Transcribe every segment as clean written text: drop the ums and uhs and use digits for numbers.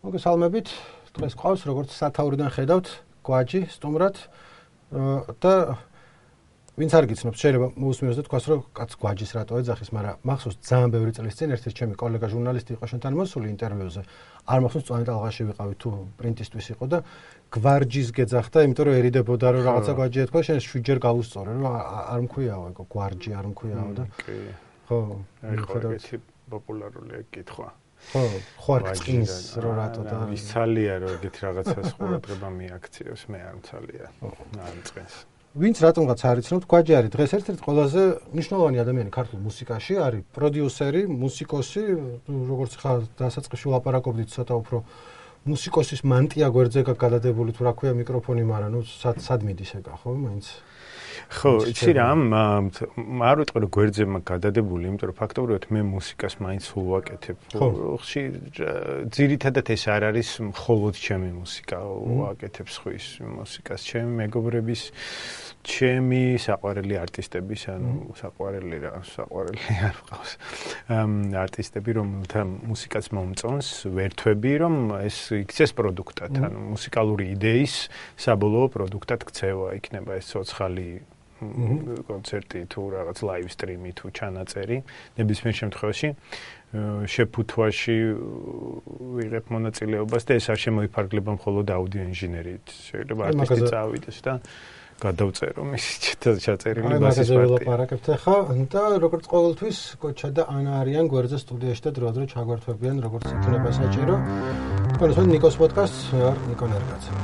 მოგესალმებით. დღეს ყავს როგორც სათაურიდან ხედავთ გვაჯი სტუმრად და ვინც არ გიცნობთ, შეიძლება მოусმინოს და თქვას, რომ კაც გვაჯის რატო ეძახის, მაგრამ მახსოვს ძალიან ბევრი წლის წინ ერთ-ერთი ჩემი კოლეგა ჟურნალისტი იყო შენთან მოსული ინტერვიუზე. არ მახსოვს წვანი ტალღაში ვიყავით თუ პრინტისტვის იყო და გვარჯის გეძახდა, იმიტომ რომერიდებოდა რომ რაღაცა გვაჯი ეთქვა, შენ 7 ჯერ გავუსწორე, რომ არ მქვიაო ეგ გვარჯი არ მქვიაო და ხო, ეგეთი პოპულარულია კითხვა. ხო, ხო არ წინს რომ რატო და ისალია რომ ეგეთი რაღაცას ყურადღება მიაქციოს, მე არ მცალია. არ წინს. ვინც რატომღაც არ იცნობთ, გვაჯი არის დღეს ერთ-ერთი ყველაზე მნიშვნელოვანი ადამიანი ქართულ მუსიკაში, არის პროდიუსერი, მუსიკოსი, როგორც ხა დასაწყისში ვლაპარაკობდით ცოტა უფრო მუსიკოსის მანტია გვერდზე გადადებული თუ რა ქვია მიკროფონი, მაგრამ ნუ სად მიდის ეგა, ხო, მაინც ხო, იცი რა, არ ვიტყვი რომ გვერდზე გადადებული, იმიტომ რომ ფაქტობრივად მე მუსიკას მაინც ვაკეთებ. ხშირ ძირითადად ეს არ არის მხოლოდ ჩემი მუსიკა, ვაკეთებ სხვის მუსიკას, ჩემი მეგობრების, ჩემი საყვარელი არტისტების, ანუ საყვარელი არ ვყავს. არტისტები, რომელთა მუსიკაც მომწონს, ვერთვები, რომ ეს იქცეს პროდუქტად, ანუ მუსიკალური იდეის საბოლოო პროდუქტად ქცევა იქნება ეს ცოცხალი კონცერტი თუ რაღაც ლაივ სტრიმი თუ ჩანაწერი ნებისმიერ შემთხვევაში შეფუთვაში ვიღებ მონაწილეობას და ეს არ შემოიფარგლება მხოლოდ აუდიო ინჟინერიით. შეიძლება არტისტი წავიდეს და გადავწერო მისი ჩაწერილი ბასის პარტია. ვლაპარაკებთ ახლა და როგორც ყოველთვის კოჩა და ანა არიან გვერდზე სტუდიაში და დროდადრო ჩაგვერთვებიან როგორც იქნება საჭირო. თქვენს ნიკოს პოდკასტს არ ნიკო ნერგაძე.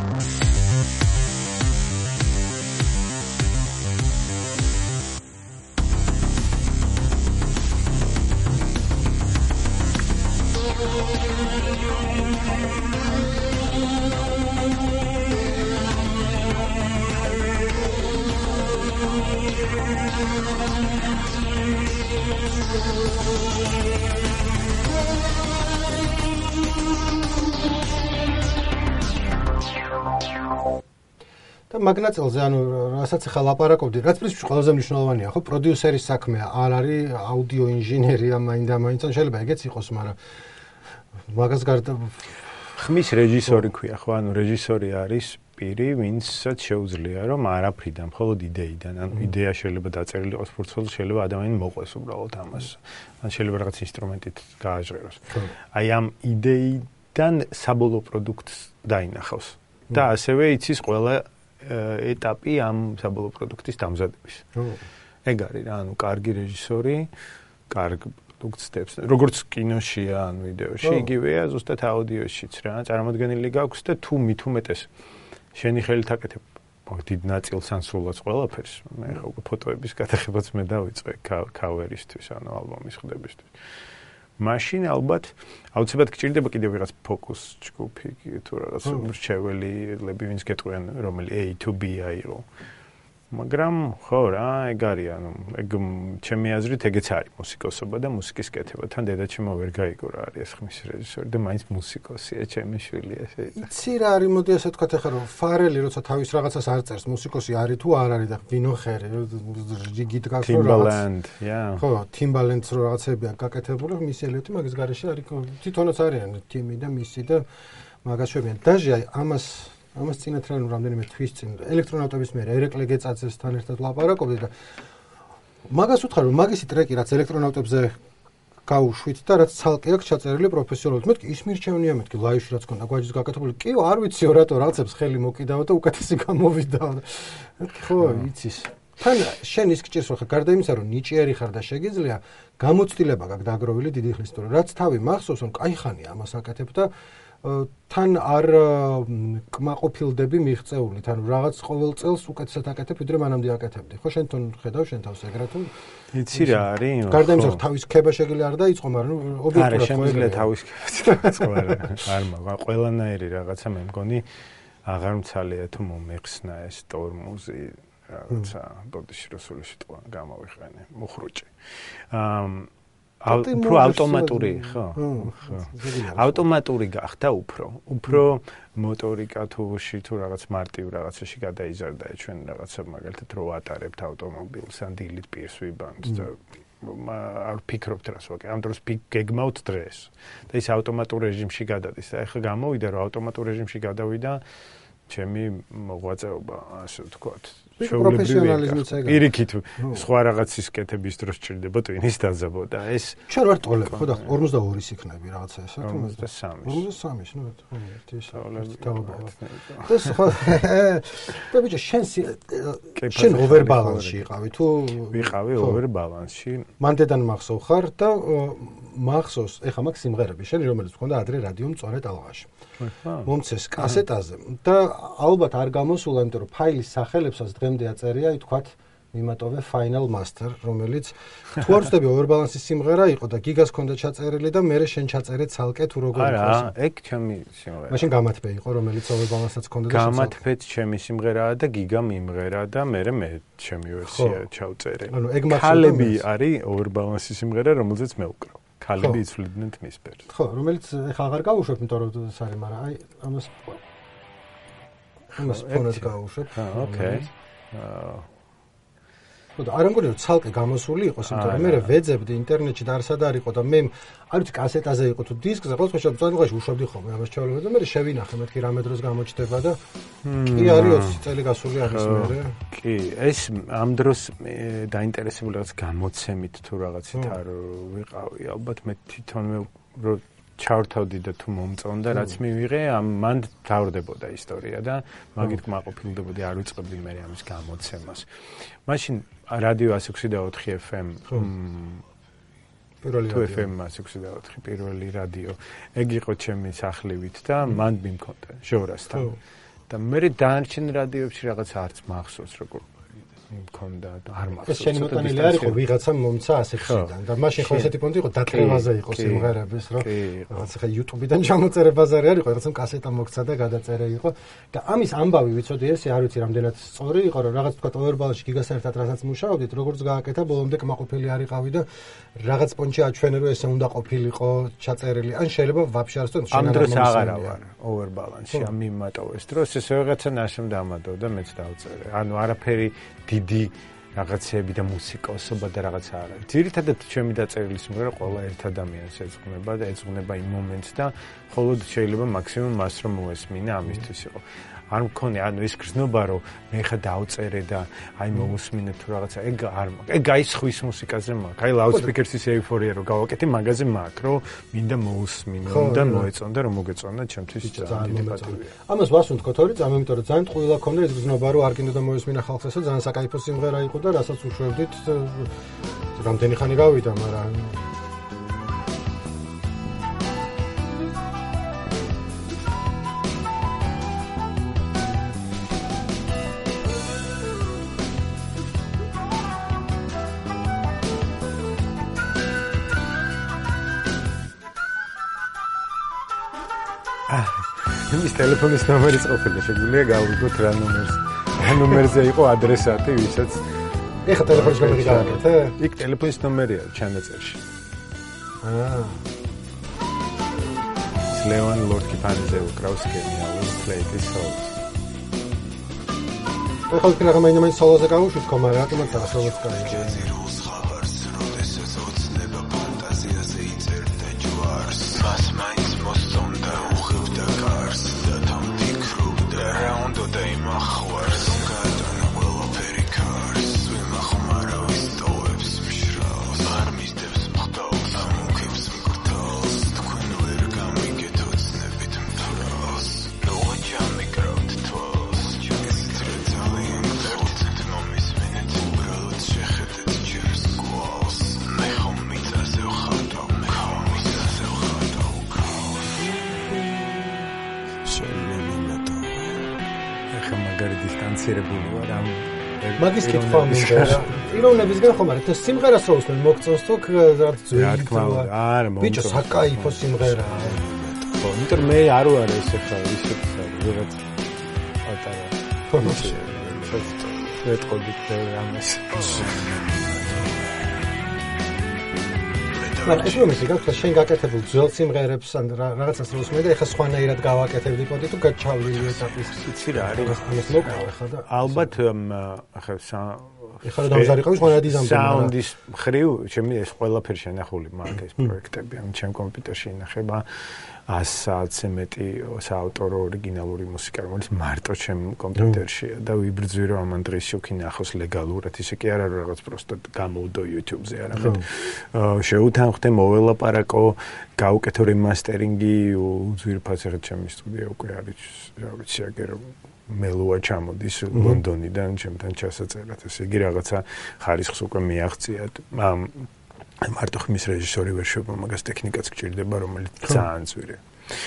და მაგნაწილზე, ანუ რასაც ახლა ლაპარაკობდი, რაც პრინციპში ყველაზე მნიშვნელოვანია, ხო, პროდიუსერის საქმეა, არ არის აუდიო ინჟინერია მაინდა-მაინც, შეიძლება ეგეც იყოს, მაგრამ მაგას გარდა ხმის რეჟისორი ქვია, ხო, ანუ რეჟისორი არის პირი, ვინცაც შეუძლია რომ არაფრიდან, მხოლოდ იდეიდან, ანუ იდეა შეიძლება დაწერილი იყოს ფურცლზე, შეიძლება ადამიანი მოყვეს უბრალოდ ამას. ან შეიძლება რაღაც ინსტრუმენტით გააჟღეროს. აი ამ იდეიდან საბოლოო პროდუქტს დაინახავს. და ასევე იცის ყველა ეტაპი ამ საბოლოო პროდუქტის დამზადების. ეგ არის რა, ანუ კარგი რეჟისორი, კარგი პროდუქტს დებს. როგორც კინოშია, ან ვიდეოში, იგივეა ზუსტად აუდიოშიც რა, წარმოდგენილი გაქვს და თუ მით უმეტეს შენი ხელით აკეთებ დიდ ნაწილს ან სულაც ყველაფერს. მე ხო ფოტოების გადაღებაც მე დავიწყე ქავერისთვის, ანუ ალბომის ხდებისთვის. მაშინ ალბათ აუცილებლად გჭირდება კიდევ ვიღაც ფოკუს ჯგუფი თუ რაღაც მრჩეველები, ვინც გეტყვიან რომელი A to B აიღო. მაგრამ ხო რა, ეგ არის, ანუ ეგ ჩემი აზრით ეგეც არის მუსიკოსობა და მუსიკის კეთება. თან დედაჩემო ვერ გაიგო რა არის ხმის რეჟისორი და მაინც მუსიკოსია, ჩემი შვილია შეიძლება. იცი რა არის, მოდი ასე ვთქვათ ახლა რომ ფარელი როცა თავის რაღაცას არ წერს, მუსიკოსი არის თუ არ არის და ვინოხერი, რიგით გაქრო რაღაც. Timbaland, yeah. ხო, Timbaland-ს რო რაღაცებია გაკეთებული, მისი ელემენტი მაგის გარეშე არის, თვითონაც არიან თიმი და მისი და მაგას შვებიან. დაჟე ამას წინათ რა რამდენიმე თვის წინ ელექტრონავტების მე ერეკლე გეწაძესთან ერთად ლაპარაკობდი და მაგას ვუთხარ რომ მაგისი ტრეკი რაც ელექტრონავტებზე გაუშვით და რაც ცალკე აქვს ჩაწერილი პროფესიონალურად მეთქი ის მირჩევნია მეთქი ლაივში რაც ქონდა გვაჯის გაკეთებული კიო არ ვიციო რატო რაღაცებს ხელი მოკიდაო და უკეთესი გამოვიდაო ხო იცის თან შენ ის გჭირს რომ ხა გარდა იმისა რომ ნიჭიერი ხარ და შეგიძლია გამოცდილება გაქვს დაგროვილი დიდი ხნის თუ რაც თავი მახსოვს რომ კაი ხანია ამას აკეთებ და თან არ კმაყოფილდები მიღწეული, თან რაღაც ყოველ წელს უკეთესად აკეთებ, ვიდრე მანამდე აკეთებდი. ხო, შენ თვითონ ხედავ შენ თავს ეგრე თუ იცი რა არის? გარდა იმისა, რომ თავის ქება შეგიძლია არ დაიწყო, მაგრამ ობიექტურად არა, შემიძლია თავის ქებაც დაიწყო, არ მაგ ყველანაირი რაღაცა მე მგონი აღარ მცალია თუ მომეხსნა ეს ტორმუზი რაღაცა ბოდიში რუსული სიტყვა გამოვიყენე, მუხრუჭი. უფრო ავტომატური, ხო? ავტომატური გახდა უფრო მოტორიკა თუ რაღაც მარტივ რაღაცაში გადაიზარდა ჩვენ რაღაცა მაგალითად რო ატარებთ ავტომობილს ან დილით პირს ვიბანთ და არ ვფიქრობთ რას ვაკეთებ. ამ დროს გეგმავთ დღეს. და ის ავტომატურ რეჟიმში გადადის. და ეხლა გამოვიდა, რომ ავტომატურ რეჟიმში გადავიდა ჩემი მოღვაწეობა, ასე ვთქვათ. პროფესიონალიზმიც ეგაა. პირიქით სხვა რაღაცის კეთების დროს ჭირდება ტვინის დაძაბვა და ეს ჩვენ ვარ ტოლები, ხო და 42-ის იქნები რაღაცა ესა, 43-ის, ნუ ერთი თავობა. და სხვა და ბიჭო შენ ოვერბალანსში იყავი თუ ვიყავი ოვერბალანსში. მანდედან მახსოვ ხარ და მახსოვს, ეხა მაგ სიმღერები შენ რომელიც მქონდა ადრე რადიო მწვანე ტალღაში. მომცეს კასეტაზე და ალბათ არ გამოსულა, იმიტომ რომ ფაილის სახელებსაც დღემდე აწერია, ითქვათ მიმატოვე Final Master, რომელიც თუ არ ვწდები ოვერბალანსის სიმღერა იყო და გიგას ჰქონდა ჩაწერილი და მე შენ ჩაწერე ცალკე თუ როგორ იყო. არა, ეგ ჩემი სიმღერა. მაშინ გამათბე იყო, რომელიც ოვერბალანსაც ჰქონდა და გამათბეც ჩემი სიმღერაა და გიგამ იმღერა და მე ჩემი ვერსია ჩავწერე. ანუ ეგ მახსოვდა. ქალები არის ოვერბალანსის სიმღერა, რომელზეც მე ვკრავ. ქალები იცვლიდნენ თმის ფერს. ხო, რომელიც ეხლა აღარ გავუშვებ, იმიტომ რომ ეს არის, მაგრამ აი ამას ფონად გავუშვებ. ოკეი. და არ ამგონია რომ ცალკე გამოსული იყოს, იმიტომ რომ მე ვეძებდი ინტერნეტში და არსად არ იყო და მე არ ვიცი კასეტაზე იყო თუ დისკზე, ყოველ შემთხვევაში მწვანეში უშვებდი ხოლმე ამას ჩავლებდი და მე შევინახე მეთქი რამე დროს გამოჩნდება და კი არის 20 წელი გასული არის მე. კი, ეს ამ დროს დაინტერესებული რაღაც გამოცემით თუ რაღაცით არ ვიყავი, ალბათ მე თვითონვე რომ ჩავრთავდი და თუ მომწონდა რაც მივიღე, მან თავრდებოდა ისტორია და მაგით კმაყოფილდებოდი, არ ვიწყებდი მე ამის გამოცემას. მაშინ რადიო 106.4 FM პირველი FM 106.4 პირველი რადიო. ეგ იყო ჩემი სახლივით და მან მიმქონდა ჟორასთან. და მე დანარჩენ რადიოებში რაღაც არც მახსოვს როგორ მქონდა და არ მახსოვს. ეს შენი მოტანილი არ იყო ვიღაცამ მომცა ასე ხიდან და მაშინ ხო ესეთი პონტი იყო დაკრევაზე იყო სიმღერების რომ რაღაც ხა YouTube-დან ჩამოწერე ბაზარი არ იყო, რაღაცამ კასეტა მოგცა და გადაწერე იყო და ამის ამბავი ვიცოდი ესე არ ვიცი რამდენად სწორი იყო, რომ რაღაც თქვა ოვერბალანსში გიგასთან ერთად რასაც მუშაობდით, როგორც გააკეთა, ბოლომდე კმაყოფილი არ იყავი და რაღაც პონჩი აჩვენე რომ ესე უნდა ყოფილიყო ჩაწერილი. ან შეიძლება ვაფშე არ სწორ ამ დროს აღარა ვარ ოვერბალანსში, ამ მიმატოვეს დროს ესე რაღაცა ნაშემ დამატო და მეც დავწერე. ანუ არაფერი დიდი რაღაცები და მუსიკოსობა და რაღაცა არ არის. ძირითადად ჩემი დაწერილი სიმღერა ყველა ერთ ადამიანს ეძღვნება და ეძღვნება იმ მომენტს და მხოლოდ შეიძლება მაქსიმუმ მას რომ მოესმინა ამისთვის იყო. არ მქონია, ანუ ის გრძნობა რომ მე ხა დავწერე და აი მოусმინე თუ რაღაცა, ეგ არ მაქვს. ეგ აი ხვის მუსიკაზე მაქვს. აი ლაუდსპიკერსის ეიფორია რომ გავაკეთე, მაგაზე მაქვს, რომ მინდა მოусმინო და მოეწონდა რომ მოგეწონა ჩემთვის ძალიან დიდი პატივია. ამას ვასუნთქოთ ორი წამი, იმიტომ რომ ძალიან ტყუილა ქონდა ის გრძნობა რომ არ გინდოდა მოესმინა ხალხს, ესა ძალიან საკაიფო სიმღერა იყო და რასაც უშვებდით რამდენი ხანი გავიდა, მაგრამ იმის ტელეფონის ნომერიც ყოფილა, შეგვიძლია გავიგოთ რა ნომერზე იყო ადრესატი, ვისაც ეხა ტელეფონის ნომერი გავაკეთე? იქ ტელეფონის ნომერია ჩანაწერში. ლევან ლორკიფანზე უკრავს გენიალურ პლეიტის სოლოს. ეხლა იქ რაღაცა სოლოზე გავუშვით, მაგრამ რატომაც ახალოს კარგი. მაგის კითხვა მინდა. პიროვნებისგან ხომ არის, ეს სიმღერას რო უსმენ მოგწონს თუ რაღაც ძველი თქმა. არა, ბიჭო, საკაიფო სიმღერაა. ხო, იმიტომ მე არ ვარ ესე ხარ, ისეთ რაღაც პატარა. ხო, შევეტყობთ ამას. მაგრამ ეს მომენტი გაქრა შენ გაკეთებულ ძველ სიმღერებს ან რაღაცას რო უსმენ და ეხა სხვანაირად გავაკეთებდი პონტი თუ გაჩავლილი ეტაპის. იცი რა არის? ამას მოკავ ხა და ალბათ ახლა ეხლა დამზარიყავი სხვა დიზაინი. საუნდის ხრივ, ჩემი ეს ყველაფერი შენახული მაგ ეს პროექტები, ან ჩემ კომპიუტერში ინახება 100-ზე მეტი საავტორო ორიგინალური მუსიკა, რომელიც მარტო ჩემ კომპიუტერშია და ვიბრძვი რომ ამან დღეს შევქინახოს ლეგალურად, ისე კი არა რომ რაღაც პროსტად გამოვდო YouTube-ზე, არამედ შევუთანხმდე, მოველაპარაკო, გავუკეთო რემასტერინგი, უძვირფას ახლა ჩემი სტუდია უკვე არის, რა ვიცი, აგერ მელოა ჩამოდის ლონდონიდან ჩემთან ჩასაწერად, ესე იგი რაღაცა ხარისხს უკვე მიაღწიათ. მარტო ხმის რეჟისორი ვერ შევა, მაგას ტექნიკაც გჭირდება, რომელიც ძალიან ძვირია.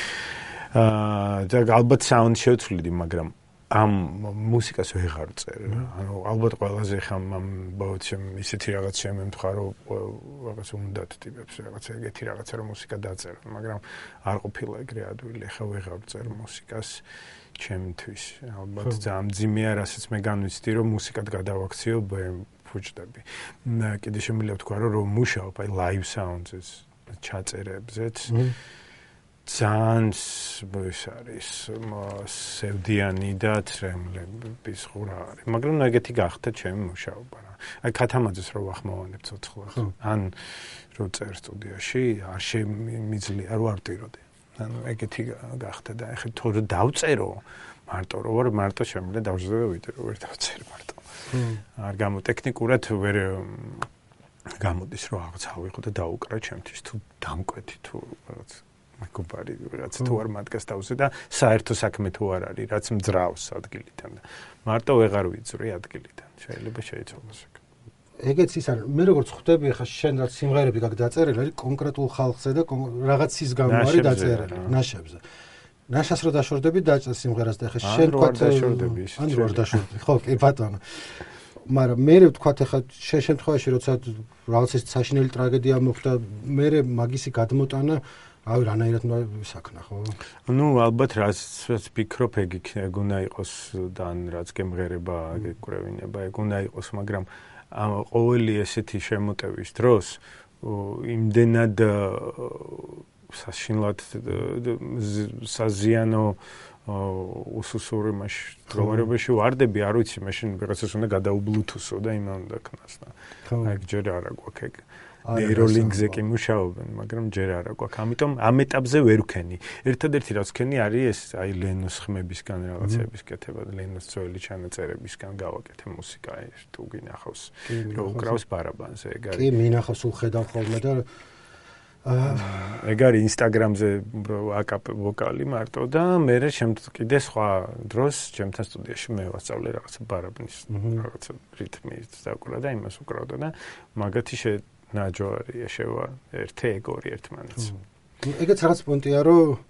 და ალბათ საუნდ შევცვლიდი, მაგრამ ამ მუსიკას ვეღარ წერ. ანუ ალბათ ყველაზე ხამ ამ ბავშვებთან ისეთი რაღაც შემემთხა, რომ რაღაც უნდათ ტიპებს რაღაც ეგეთი რაღაცა რომ მუსიკა დაწერო, მაგრამ არ ყოფილა ეგრე ადვილი, ხა ვეღარ წერ მუსიკას ჩემთვის. ალბათ ძალიან მძიმეა, რასაც მე განვიცდი, რომ მუსიკად გადავაქციო ფუჭდები. კიდე შემიძლია ვთქვა, რომ მუშაობ აი live sounds-ზე, ჩაწერებზეც. ძალიან ის არის სევდიანი და ცრემლების ღურა არის. მაგრამ ეგეთი გახდა ჩემი მუშაობა რა. აი ქათამაძეს რო ვახმოვანებ ცოცხლად. ან რო წერ სტუდიაში, არ შემიძლია რომ არ ვტიროდე. ანუ ეგეთი გახდა და ეხლა თორე დავწერო მარტო შემიძლია დავждე ვიტირო, ვერ დავწერ მარტო. არ გამო ტექნიკურად ვერ გამოდის რომ რაღაც ავიღო და დაუკრა ჩემთვის თუ დამკვეთი თუ რაღაც მეგობარი რაღაც თუ არ მათგას დავზე და საერთო საქმე თუ არ არის რაც მძრავს ადგილიდან და მარტო ვეღარ ვიწვრი ადგილიდან შეიძლება შეიცვალოს ეგ. ეგეც ის არის მე როგორც ხვდები ხა შენ რაც სიმღერები გაქვს დაწერილი არის კონკრეტულ ხალხზე და რაღაცის გამო არის დაწერილი ნაშებზე. ნაშას რო დაშორდები დაწერე სიმღერას და ხა შენ თქვა ან რო დაშორდები ხო კი ბატონო. მაგრამ მე ვთქვა ხა შენ შემთხვევაში როცა რაღაც ეს საშინელი ტრაგედია მოხდა მე მაგისი გადმოტანა აი რანაირად საკნა ხო? ნუ ალბათ რაც ფიქრობ ეგ უნდა იყოს და რაც გემღერება გეკვრევინება ეგ უნდა იყოს მაგრამ ყოველი ესეთი შემოტევის დროს იმდენად საშინლად საზიანო უსუსური მდგომარეობაში ვარდები, არ ვიცი, მაშინ ვიღაცას უნდა გადაუბლუთუსო და იმან უნდა ქნას და ეგ ჯერ არა გვაქვს ეგ ნეიროლინგზე კი მუშაობენ, მაგრამ ჯერ არა გვაქვს. ამიტომ ამ ეტაპზე ვერ ვქენი. ერთადერთი რაც ვქენი არის ეს აი ლენოს ხმებისგან რაღაცების კეთება, ლენოს ძველი ჩანაწერებისგან გავაკეთე მუსიკა, ეს თუ გინახავს რო უკრავს ბარაბანზე, ეგ არის. კი, მინახავს უხედავ ხოლმე და ეგ არის Instagram-ზე აკაპ ვოკალი მარტო და მე კიდე სხვა დროს ჩემთან სტუდიაში მე ვასწავლე რაღაცა ბარაბნის რაღაცა რითმის დაკვრა და იმას უკრავდა და მაგათი ნაჯვარი შევა ერთი ეგორი ერთმანეთს. ეგეც რაღაც პონტია რომ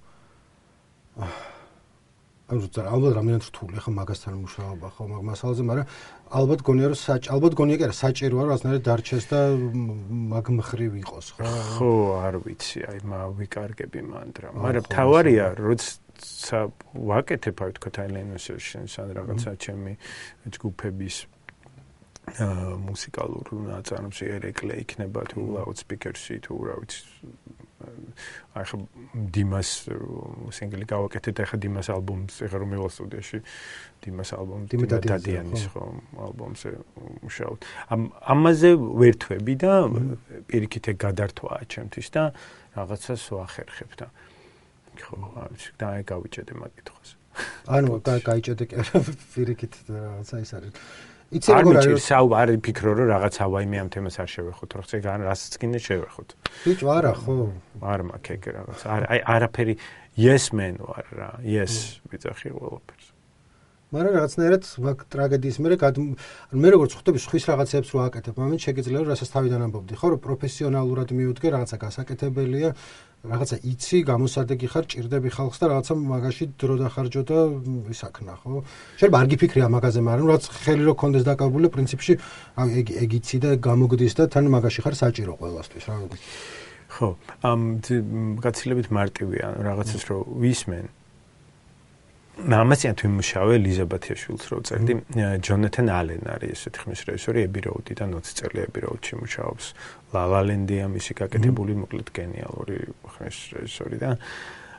ალბათ რამდენად რთული ხა მაგასთან მუშაობა ხო მაგ მასალაზე, მაგრამ ალბათ გონია რომ ალბათ გონია კი არა საჭიროა რომ რაღაცნაირად დარჩეს და მაგ მხრივ იყოს ხო? ხო, არ ვიცი, აი ვიკარგები მანდრა. მაგრამ თავარია, როცა ვაკეთებ აი თქო თაილენდში ან რაღაცა ჩემი ჯგუფების მუსიკალურ ნაწარმში ერეკლე იქნება თუ ლაუდსპიკერში თუ რა ვიცი აი ხა დიმას სინგლი გავაკეთეთ ახლა დიმას ალბომს ეხლა რომ მევალ სტუდიაში დიმას ალბომს დადიანის ხო ალბომზე მუშაობ ამაზე ვერთვები და პირიქით ეგ გადართვაა ჩემთვის და რაღაცას ვახერხებ და ხო და აი გავიჭედე მაგ კითხვას ანუ გაიჭედე პირიქით რაღაცა ის არის იცი როგორ არის არ ვიფიქრო რომ რაღაც ავაიმე ამ თემას არ შევეხოთ რო ხე რასაც გინდა შევეხოთ ბიჭო არა ხო არ მაქვს ეგ რაღაც აი არაფერი yes man ვარ რა yes ვიძახი ყველაფერს მაგრამ რაღაცნაირად მაგ ტრაგედიის მე როგორც ხვდები სხვის რაღაცებს რო აკეთებ მომენტ შეგიძლია რომ რასაც თავიდან ამბობდი ხო რომ პროფესიონალურად მივუდგე რაღაცა გასაკეთებელია რაღაცა იცი გამოსადეგი ხარ ჭირდები ხალხს და რაღაცა მაგაში დრო დახარჯო და ისაქნა ხო შეიძლება არ გიფიქრია მაგაზე მაგრამ რაც ხელი რო კონდეს დაკავებული პრინციპში ეგ იცი და გამოგდის და თან მაგაში ხარ საჭირო ყველასთვის რა ხო გაცილებით მარტივია რაღაცას რო ვისმენ ამასიან თუ იმუშავე ლიზა ბათიაშვილს რო წერდი ჯონათან ალენ არის ესეთი ხმის რეჟისორი ები როუდიდან 20 წელი ები როუდში მუშაობს ლა ლა ლენდია მისი გაკეთებული მოკლედ გენიალური ხმის რეჟისორი და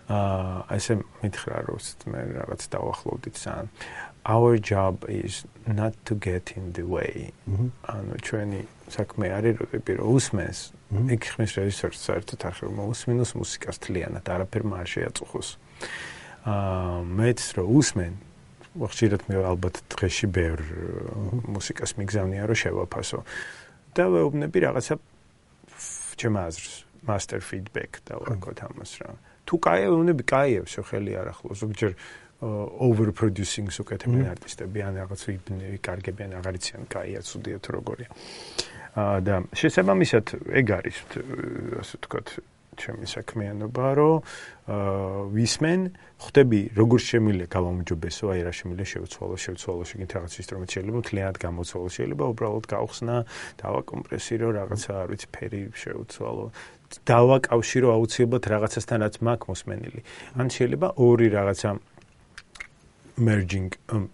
ესე მითხრა რომ მე რაღაც დავახლოვდით სან our job is not to get in the way. ანუ ჩვენი საქმე არის რომ უსმენს იქ ხმის რეჟისორს საერთოდ არ ხარ მოусმინოს მუსიკას თლიანად არაფერმა არ შეაწუხოს. მეც რომ უსმენ ხშირად მე ალბათ დღეში ბევრ მუსიკას მიგზავნია რომ შევაფასო. და ვეუბნები რაღაცა ჩემ აზრს master feedback და ვაკოთ ამას რა. თუ კაია ვეუბნები კაია შეხელი არ ახლოს ზოგჯერ overproducing უკეთებენ არტისტები ან რაღაც ვიკარგებიან აღარ იციან კაია ცუდია თუ როგორია. და შესაბამისად ეგ არის ასე ვთქვათ ჩემი საქმიანობა რომ ვისმენ ხვდები როგორ შემიძლია გავამოჯობესო აი რა შემიძლია შევცვალო შეგით რაღაც ინსტრუმენტი შეიძლება მთლიანად გამოცვალო შეიძლება უბრალოდ გავხსნა დავაკომპრესირო რაღაცა არ ვიცი ფერი შევცვალო დავაკავშირო აუცილებლად რაღაცასთან რაც მაქვს მოსმენილი ან შეიძლება ორი რაღაცა merging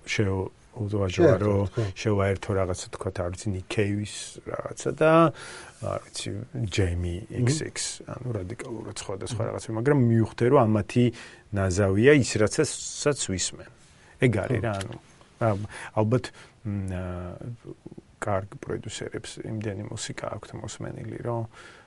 შევაერთო რაღაცა თქვათ არ ვიცი Nick Cave-ის რაღაცა და არ ვიცი Jamie XX ანუ რადიკალურად სხვადასხვა რაღაცა მაგრამ მივხვდე რომ ამათი ნაზავია ის რაცაც ვისმენ ეგ არის რა ანუ ალბათ კარგ პროდიუსერებს იმდენი მუსიკა აქვთ მოსმენილი რომ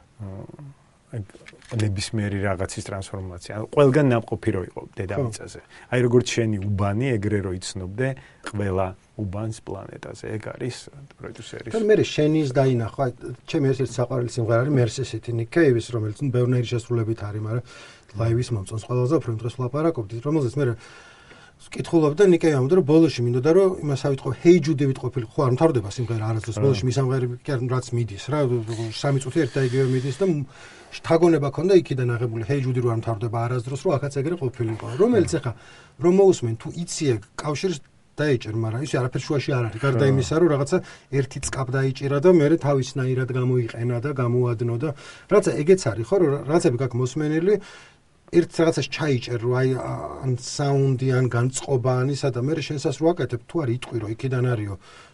ნებისმიერი რაღაცის ტრანსფორმაცია. ანუ ყველგან ნამყოფი რო იყო დედამიწაზე. აი როგორც შენი უბანი ეგრე რო იცნობდე ყველა უბანს პლანეტაზე. ეგ არის პროდიუსერის. და მე შენის დაინახვა, ჩემი ერთ-ერთი საყვარელი სიმღერა არის Mercy City Nick Cave-ის, რომელიც ბევრნაირი შესრულებით არის, მაგრამ ლაივის მომწონს ყველაზე უფრო იმ დღეს ვლაპარაკობდით, რომელზეც მე ვკითხულობდა Nick Cave-ამდე რომ ბოლოში მინდოდა რომ იმას ავიტყო Hey Jude-ით ყოფილი ხო არ მთავრდება სიმღერა არასდროს ბოლოში მისამღერი კი არ რაც მიდის რა 3 წუთი ერთ და იგივე მიდის და შთაგონება ქონდა იქიდან აღებული Hey Jude რო არ მთავრდება არასდროს რომ ახაც ეგრე ყოფილიყო რომელიც ახლა რომ მოусმენ თუ იცი ეგ კავშირს დაიჭერ მაგრამ ისე არაფერ შუაში არ არის გარდა იმისა რომ რაღაცა ერთი წკაპ დაიჭირა და მე თავისნაირად გამოიყენა და გამოადნო და რაცა ეგეც არის ხო რომ რაცები გაქვს მოსმენელი ერთ რაღაცას ჩაიჭერ რომ აი ან საუნდი ან განწყობა ან ისა და მე შენსას რო აკეთებ თუ არ იტყვი რომ იქიდან არისო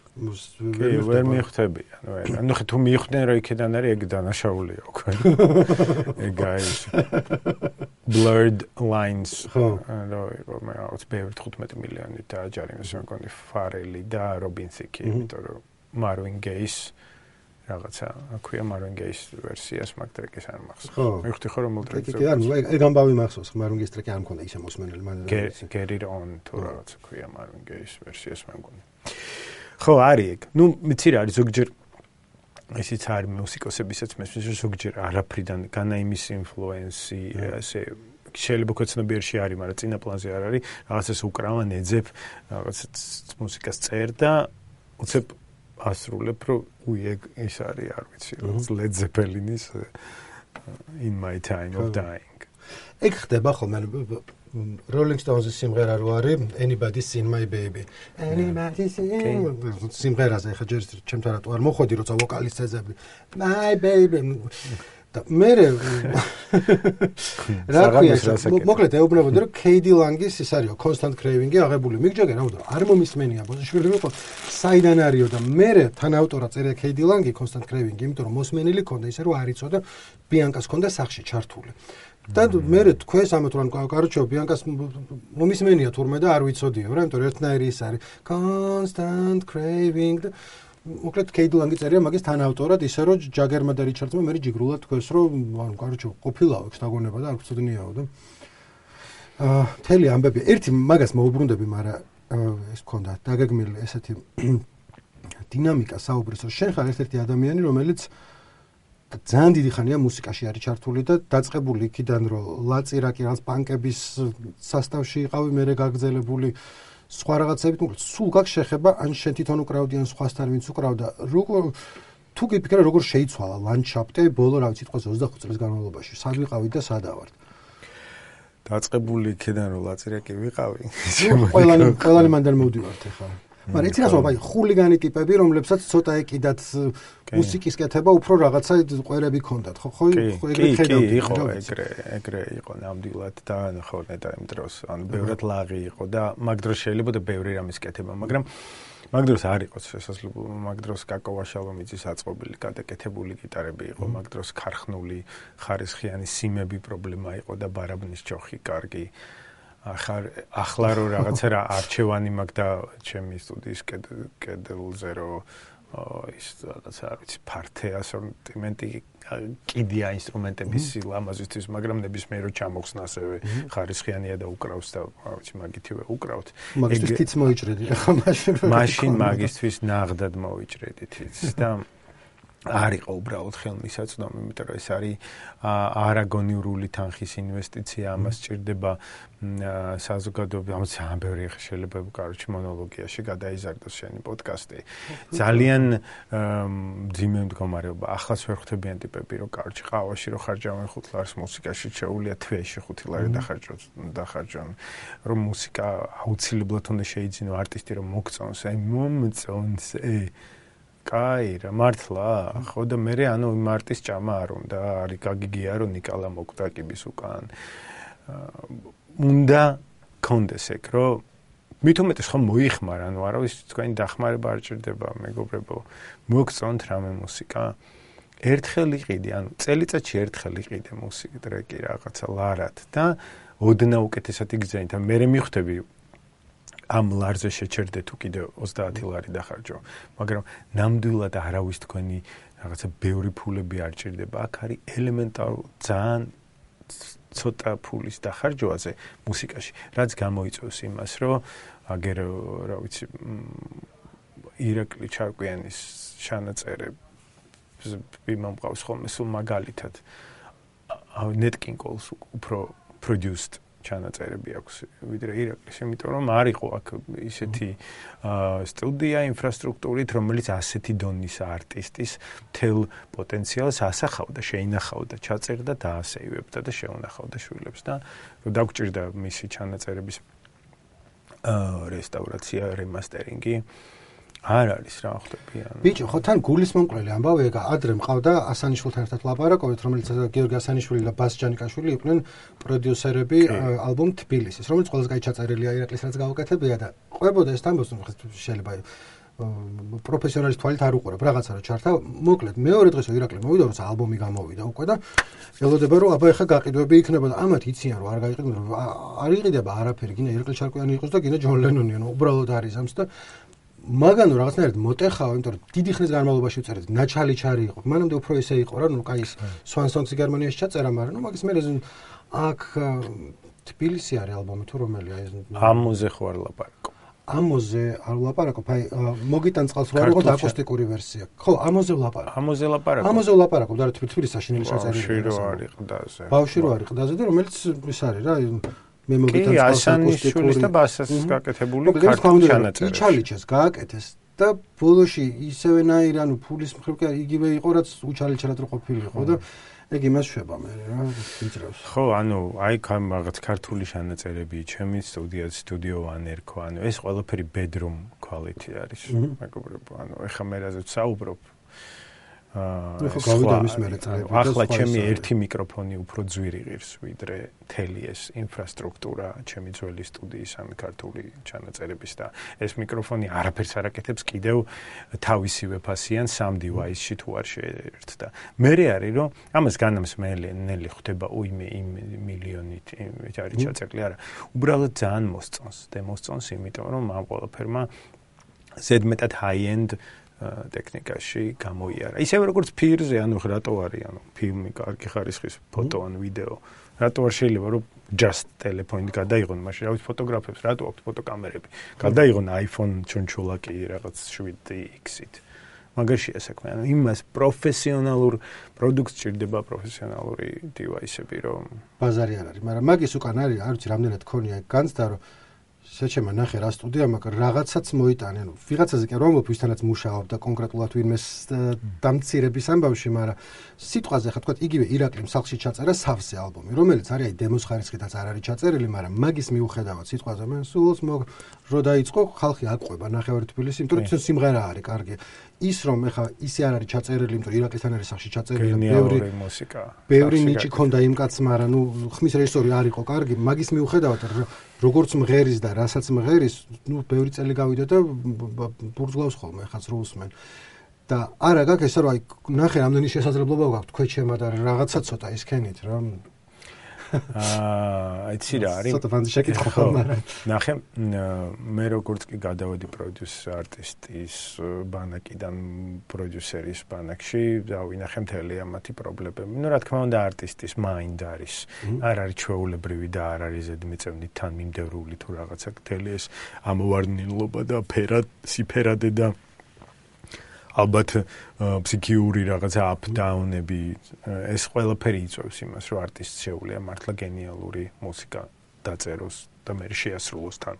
ვერ მიხვდები ანუ ხე თუ მიხვდნენ რომ იქიდან არის ეგ დანაშაულია უკვე ეგ არის blurred lines რომ მე აქვს ბევრი 15 მილიონი დააჯარიმეს მეკონი ფარელი და რობინ სიკი იმიტომ რომ Marvin Gaye-ს რაღაცა აქვია Marvin Gaye-ს ვერსიას მაგ ტრეკის არ მახსოვს. მივხვდი ხო რომ ტრეკი. კი ანუ ეგ ამბავი მახსოვს Marvin Gaye-ს ტრეკი არ მქონდა ისე მოსმენელი მან. Get it on თუ რაღაც აქვია Marvin Gaye-ს ვერსიას მე მგონი. ხო არის ეგ. ნუ მიცი რა არის ზოგჯერ ისიც არის მუსიკოსებისაც მესმის ზოგჯერ არაფრიდან განა იმის ინფლუენსი ასე შეიძლება ქოცნობიერში არის, მაგრამ წინა პლანზე არ არის. რაღაცას უკრავან ეძებ, რაღაცას მუსიკას წერდა და უცებ ასრულებ რომ ეგ ის არის არ ვიცი Led Zeppelin-ის In My Time of Dying. ეგ ხდება ხოლმე Rolling Stones-ის სიმღერა რო არის Anybody's Seen My Baby. Anybody's seen სიმღერაზე ხა ჯერ ჩემთან რატო არ მოხვედი როცა ვოკალისტს ეძებდი My Baby და მე რა ქვია მოკლედ ეუბნებოდი რომ KD Lang-ის ის არისო Constant Craving-ი აღებული მიგჯოგენ ამიტომ არ მომისმენია ბოშშვილი იყო საიდან არისო და მე თანაავტორად წერია KD Lang-ი Constant Craving-ი იმიტომ რომ მოსმენილი ქონდა ისე რომ არ იცოდა ბიანკას ქონდა სახში ჩართული და მე თქვენს ამათვრან კაროჩო ბიანკას მომისმენია თურმე და არ ვიცოდიო რა იმიტომ რომ ერთნაირი ის არის Constant Craving და მოკლედ KD Lang-ი წერია მაგის თანაავტორად ისე რომ ჯაგერმა და რიჩარდსმა მე ჯიგრულად თქვენს რომ ანუ კაროჩო ყოფილაო ეგ შთაგონება და არ გვწოდნიაო და მთელი ამბები ერთი მაგას მოუბრუნდები მაგრამ ეს ქონდა დაგეგმილი ესეთი დინამიკა საუბრის რომ შენ ხარ ერთ-ერთი ადამიანი რომელიც ძალიან დიდი ხანია მუსიკაში არის ჩართული და დაწყებული იქიდან რომ ლაწირაკი რაღაც პანკების სასტავში იყავი მე გაგრძელებული სხვა რაღაცებით მოკლედ სულ გაქვს შეხება ან შენ თვითონ უკრავდი ან სხვასთან ვინც უკრავდა როგორ თუ გიფიქრე როგორ შეიცვალა ლანდშაფტი ბოლო რა ვიცი თქოს 25 წლის განმავლობაში სად ვიყავით და სად ავართ დაწყებული იქიდან რომ ლაწირაკი ვიყავი ყველანი მანდან მოვდივართ ახლა მაგრამ იცი რა სხვა, აი ხულიგანი ტიპები, რომლებსაც ცოტა ეკიდათ მუსიკის კეთება, უფრო რაღაცა ყვერები ქონდათ, ხო ეგრე ხედავდი. ეგრე იყო ნამდვილად და ხო ნეტა იმ დროს, ანუ ბევრად ლაღი იყო და მაგ დროს შეიძლება და ბევრი რამის კეთება, მაგრამ მაგ დროს არ იყო შესაძლებელი, მაგ დროს კაკო ვაშალომიძის აწყობილი გადაკეთებული გიტარები იყო, მაგ დროს ქარხნული ხარისხიანი სიმები პრობლემა იყო და ბარაბნის ჯოხი კარგი. ახლა რო რაღაცა რა არჩევანი მაქვს და ჩემი სტუდიის კედელზე რო ის რაღაცა არ ვიცი ფართე ასორტიმენტი კიდია ინსტრუმენტების სილა ამაზისთვის, მაგრამ ნებისმიერ რო ჩამოხსნა ასევე ხარისხიანია და უკრავს და რა ვიცი მაგითივე უკრავთ. მაგისთვის თიც მოიჭრედი ახლა მაშინ მაგისთვის ნაღდად მოიჭრედი თიც და არ იყო უბრალოდ ხელმისაწვდომი, იმიტომ რომ ეს არის არაგონიურული თანხის ინვესტიცია, ამას სჭირდება საზოგადოება, ამას ამბერი შეიძლება კაროჩი მონოლოგიაში გადაიზარდოს შენი პოდკასტი. ძალიან ძიმე მდგომარეობა, ახლაც ვერ ხვდებიან ტიპები, რომ კაროჩი ყავაში რო ხარჯავენ 5 ლარს, მუსიკაში შეუულია თვეში 5 ლარი დახარჯონ, რომ მუსიკა აუცილებლად უნდა შეიძინო არტისტი რომ მოგწონს, აი მომწონს, კაი რა მართლა ხო და მე ანუ იმ არტის ჭამა არ უნდა არის გაგიგია რომ ნიკალა მოკვდა კიბის უკან უნდა კონდეს ეგ რომ მით უმეტეს ხომ მოიხმარ ანუ არავის თქვენი დახმარება არ ჭირდება მეგობრებო მოგწონთ რამე მუსიკა ერთხელ იყიდე ანუ წელიწადში ერთხელ იყიდე მუსიკა ტრეკი რაღაცა ლარად და ოდნა უკეთესად იგზავნით და მე მიხვდები ამ ლარზე შეჩერდე თუ კიდე 30 ლარი დახარჯო, მაგრამ ნამდვილად არავის თქვენი რაღაცა ბევრი ფულები არ ჭირდება. აქ არის ელემენტარული ძალიან ცოტა ფულის დახარჯვაზე მუსიკაში, რაც გამოიწვევს იმას, რომ აგერ რა ვიცი ირაკლი ჩარკვიანის ჩანაწერები მომყავს ხოლმე სულ მაგალითად. Nat King Cole-ს უფრო produced ჩანაწერები აქვს ვიდრე ირაკლის, იმიტომ რომ არ იყო აქ ისეთი სტუდია ინფრასტრუქტურით, რომელიც ასეთი დონის არტისტის მთელ პოტენციალს ასახავდა, შეინახავდა, ჩაწერდა და დაასეივებდა და შეუნახავდა შვილებს და დაგჭირდა მისი ჩანაწერების რესტავრაცია, რემასტერინგი. არ არის რა ხვდები ანუ ბიჭო ხო თან გულისმომკვლელი ამბავი ეგა ადრე მყავდა ასანიშვილთან ერთად ლაპარაკობთ რომელიც გიორგი ასანიშვილი და ბას ჯანიკაშვილი იყვნენ პროდიუსერები ალბომ თბილისის რომელიც ყველაზე კაი ჩაწერილია ირაკლის რაც გავაკეთებია და ყვებოდა ეს თამბოს შეიძლება პროფესიონალის თვალით არ უყურებ რაღაცა რა ჩართა მოკლედ მეორე დღესო ირაკლი მოვიდა რომ ალბომი გამოვიდა უკვე და ელოდება რომ აბა ეხა გაყიდვები იქნება და ამათ იციან რომ არ გაიყიდონ რომ არ იყიდება არაფერი გინდა ირაკლი ჩარკვიანი იყოს და გინდა ჯონ ლენონი ანუ უბრალოდ არის ამს და მაგანო რაღაცნაირად მოტეხავ, იმიტომ რომ დიდი ხნის განმავლობაში ვწერეთ, ნაჩალი ჩარი იყო. მანამდე უფრო ესე იყო რა, ნუ კაი ის Swan Songs-ი გერმანიაში ჩაწერა, მაგრამ ნუ მაგის მერე აქ თბილისი არის ალბომი თუ რომელია ეს? ამოზე ხო არ ლაპარაკობ. ამოზე არ ლაპარაკობ, აი მოგიტან წყალს რო არ იყო აკუსტიკური ვერსია. ხო, ამოზე ვლაპარაკობ. ამოზე ვლაპარაკობ და თბილისის საშინელი ჩაწერილი. ბავშვი რო არის ყდაზე. ბავშვი რო არის ყდაზე და რომელიც ის არის რა, მე მოგიტან წყალს ასანიშვილის და ბასას გაკეთებული ქართული ჩანაწერი. იჩალიჩეს გააკეთეს და ბოლოში ისევენაირ ანუ ფულის მხრივ კი იგივე იყო რაც უჩალიჩერად რო ყოფილიყო და ეგ იმას შვება მე რა ვიძრავს. ხო, ანუ აი რაღაც ქართული ჩანაწერები, ჩემი სტუდიო One ერქვა, ანუ ეს ყველაფერი bedroom quality არის. მეგობრებო, ანუ ეხა მე რაზეც საუბრობ ახლა ჩემი ერთი მიკროფონი უფრო ძვირი ღირს ვიდრე მთელი ეს ინფრასტრუქტურა ჩემი ძველი სტუდიის ან ქართული ჩანაწერების და ეს მიკროფონი არაფერს არ აკეთებს კიდევ თავისივე ფასიან სამ დივაისში თუ არ შეერთდა. მე არის რომ ამას განამსმენელი ხდება უიმე იმ მილიონით არის ჩაწერილი არა უბრალოდ ძალიან მოსწონს იმიტომ რომ ამ ყველაფერმა ზედმეტად high-end ტექნიკაში გამოიარა. ისევე როგორც ფირზე, ანუ რატო არის, ანუ ფილმი, კარგი ხარისხის ფოტო ან ვიდეო. რატო არ შეიძლება რომ just ტელეფონით გადაიღონ, მაშინ რა ვიცი ფოტოგრაფებს, რატო აქვს ფოტოკამერები. გადაიღონ iPhone ჩონჩულაკი რაღაც 7X-ით. მაგაშია საქმე. ანუ იმას პროფესიონალურ პროდუქტს ჭირდება პროფესიონალური დივაისები, რომ ბაზარი არ არის, მაგრამ მაგის უკან არის, არ ვიცი, რამდენად ქონია განცდა, რომ შეჩემა ნახე რა სტუდია, მაგრამ რაღაცაც მოიტანე, ანუ ვიღაცაზე კი რომ ვისთანაც მუშაობდა კონკრეტულად ვინმეს დამცირების ამბავში, მაგრამ სიტყვაზე ხა თქვა იგივე ირაკლიმ სახლში ჩაწერა სავსე ალბომი, რომელიც არის აი დემოს ხარისხითაც არ არის ჩაწერილი, მაგრამ მაგის მიუხედავად სიტყვაზე მე სულს რო დაიწყო ხალხი აყვება ნახევარი თბილისი, იმიტომ რომ სიმღერა არის კარგი. ის რომ ეხა ისე არ არის ჩაწერილი, იმიტომ რომ ირაკლისთან არის სახში ჩაწერილი ბევრი მუსიკა. ბევრი ნიჭი ქონდა იმ კაცს, მაგრამ ნუ ხმის რეჟისორი არ იყო კარგი, მაგის მიუხედავად როგორც მღერის და რასაც მღერის, ნუ ბევრი წელი გავიდა და ბურთგლავს ხოლმე ხაც რო უსმენ. და არა გაქვს ესე რომ აი ნახე რამდენი შესაძლებლობა გაქვს თქვეჩემა და რაღაცა ცოტა ისქენით რა. იცი რა არის? ცოტა ფანტი შეკითხო ხოლმე. ნახე მე როგორც კი გადავედი პროდიუსერ არტისტის ბანაკიდან პროდიუსერის ბანაკში, დავინახე მთელი ამათი პრობლემები. ნუ რა თქმა უნდა არტისტის მაინდ არის. არ არის ჩვეულებრივი და არ არის ზედმიწევნით თან მიმდევრული თუ რაღაცა მთელი ეს ამოვარდნილობა და სიფერადე და ალბათ ფსიქიური რაღაცა up-down-ები ეს ყველაფერი იწვევს იმას, რომ არტისტს შეუძლია მართლა გენიალური მუსიკა დაწეროს და მე შეასრულოს თან.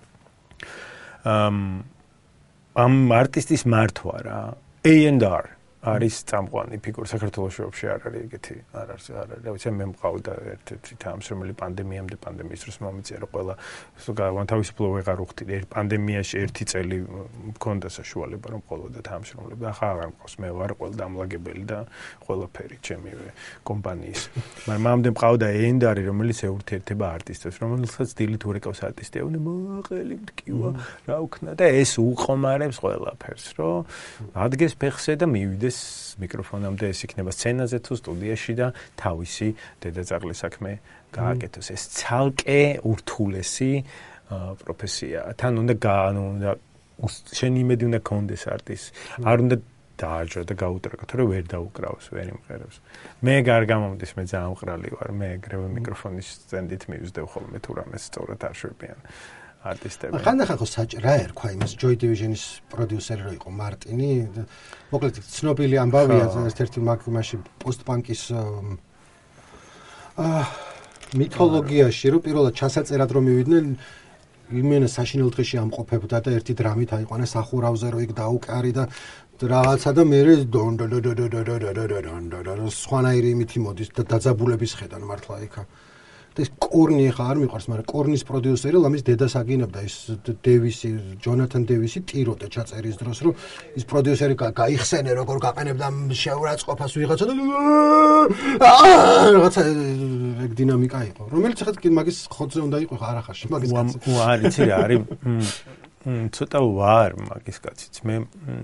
ამ არტისტის მართვა რა, A&R არის წამყვანი ფიგურა საქართველოში ვაფშე არ არის ეგეთი, არ არის. რა ვიცი, მე მყავდა ერთ-ერთი თანამშრომელი პანდემიამდე პანდემიის დროს მომიწია რომ ყველა თავისუფლო ვეღარ უხდიდი. პანდემიაში ერთი წელი მქონდა საშუალება რომ ყოლოდა თანამშრომლები. ახლა აღარ მყავს, მე ვარ ყველა დამლაგებელი და ყველაფერი ჩემივე კომპანიის. მაგრამ მამდე მყავდა A&R რომელიც ეურთიერთება არტისტებს, რომელსაც დილით ურეკავს არტისტი, ეუნე მოაყელი მткиვა, რა ვქნა და ეს უყომარებს ყველაფერს, რომ ადგეს ფეხზე და მივიდეს მიკროფონამდე ეს იქნება სცენაზე თუ სტუდიაში და თავისი დედაწაღლის საქმე გააკეთოს. ეს ცალკე ურთულესი პროფესია. თან უნდა შენ იმედი უნდა გქონდეს არტისტს. არ უნდა დააჯრო და გაუტრეკო, თორე ვერ დაუკრავს, ვერ იმღერებს. მე გარ გამომდის, მე ძალიან მყრალი ვარ. მე ეგრევე მიკროფონის სტენდით მივსდევ ხოლმე თუ რამეს სწორად არ შვებიან. არტისტები. ხანდახან ხო რა ერქვა იმას Joy Division-ის პროდიუსერი რო იყო მარტინი. მოკლედ ცნობილი ამბავია ერთ-ერთი მაშინ პოსტ-პანკის მითოლოგიაში რომ პირველად ჩასაწერად რომ მივიდნენ იმენა საშინელ დღეში ამყოფებდა და ერთი დრამით აიყვანა სახურავზე რო იქ დაუკარი და რაღაცა და მე სხვანაირი იმითი მოდის და დაძაბულების ხედან მართლა იქა. ეს კორნი ხა არ მიყვარს, მაგრამ კორნის პროდიუსერი ლამის დედას აგინებდა ის დევისი, ჯონათან დევისი ტიროდა ჩაწერის დროს, რომ ის პროდიუსერი გაიხსენე როგორ გაყენებდა შეურაცხყოფას ვიღაცა და რაღაცა ეგ დინამიკა იყო. რომელიც ხა მაგის ხოძზე უნდა იყო ხა არახაში მაგის კაცი. არ იცი რა არის ცოტა ვარ მაგის კაციც. მე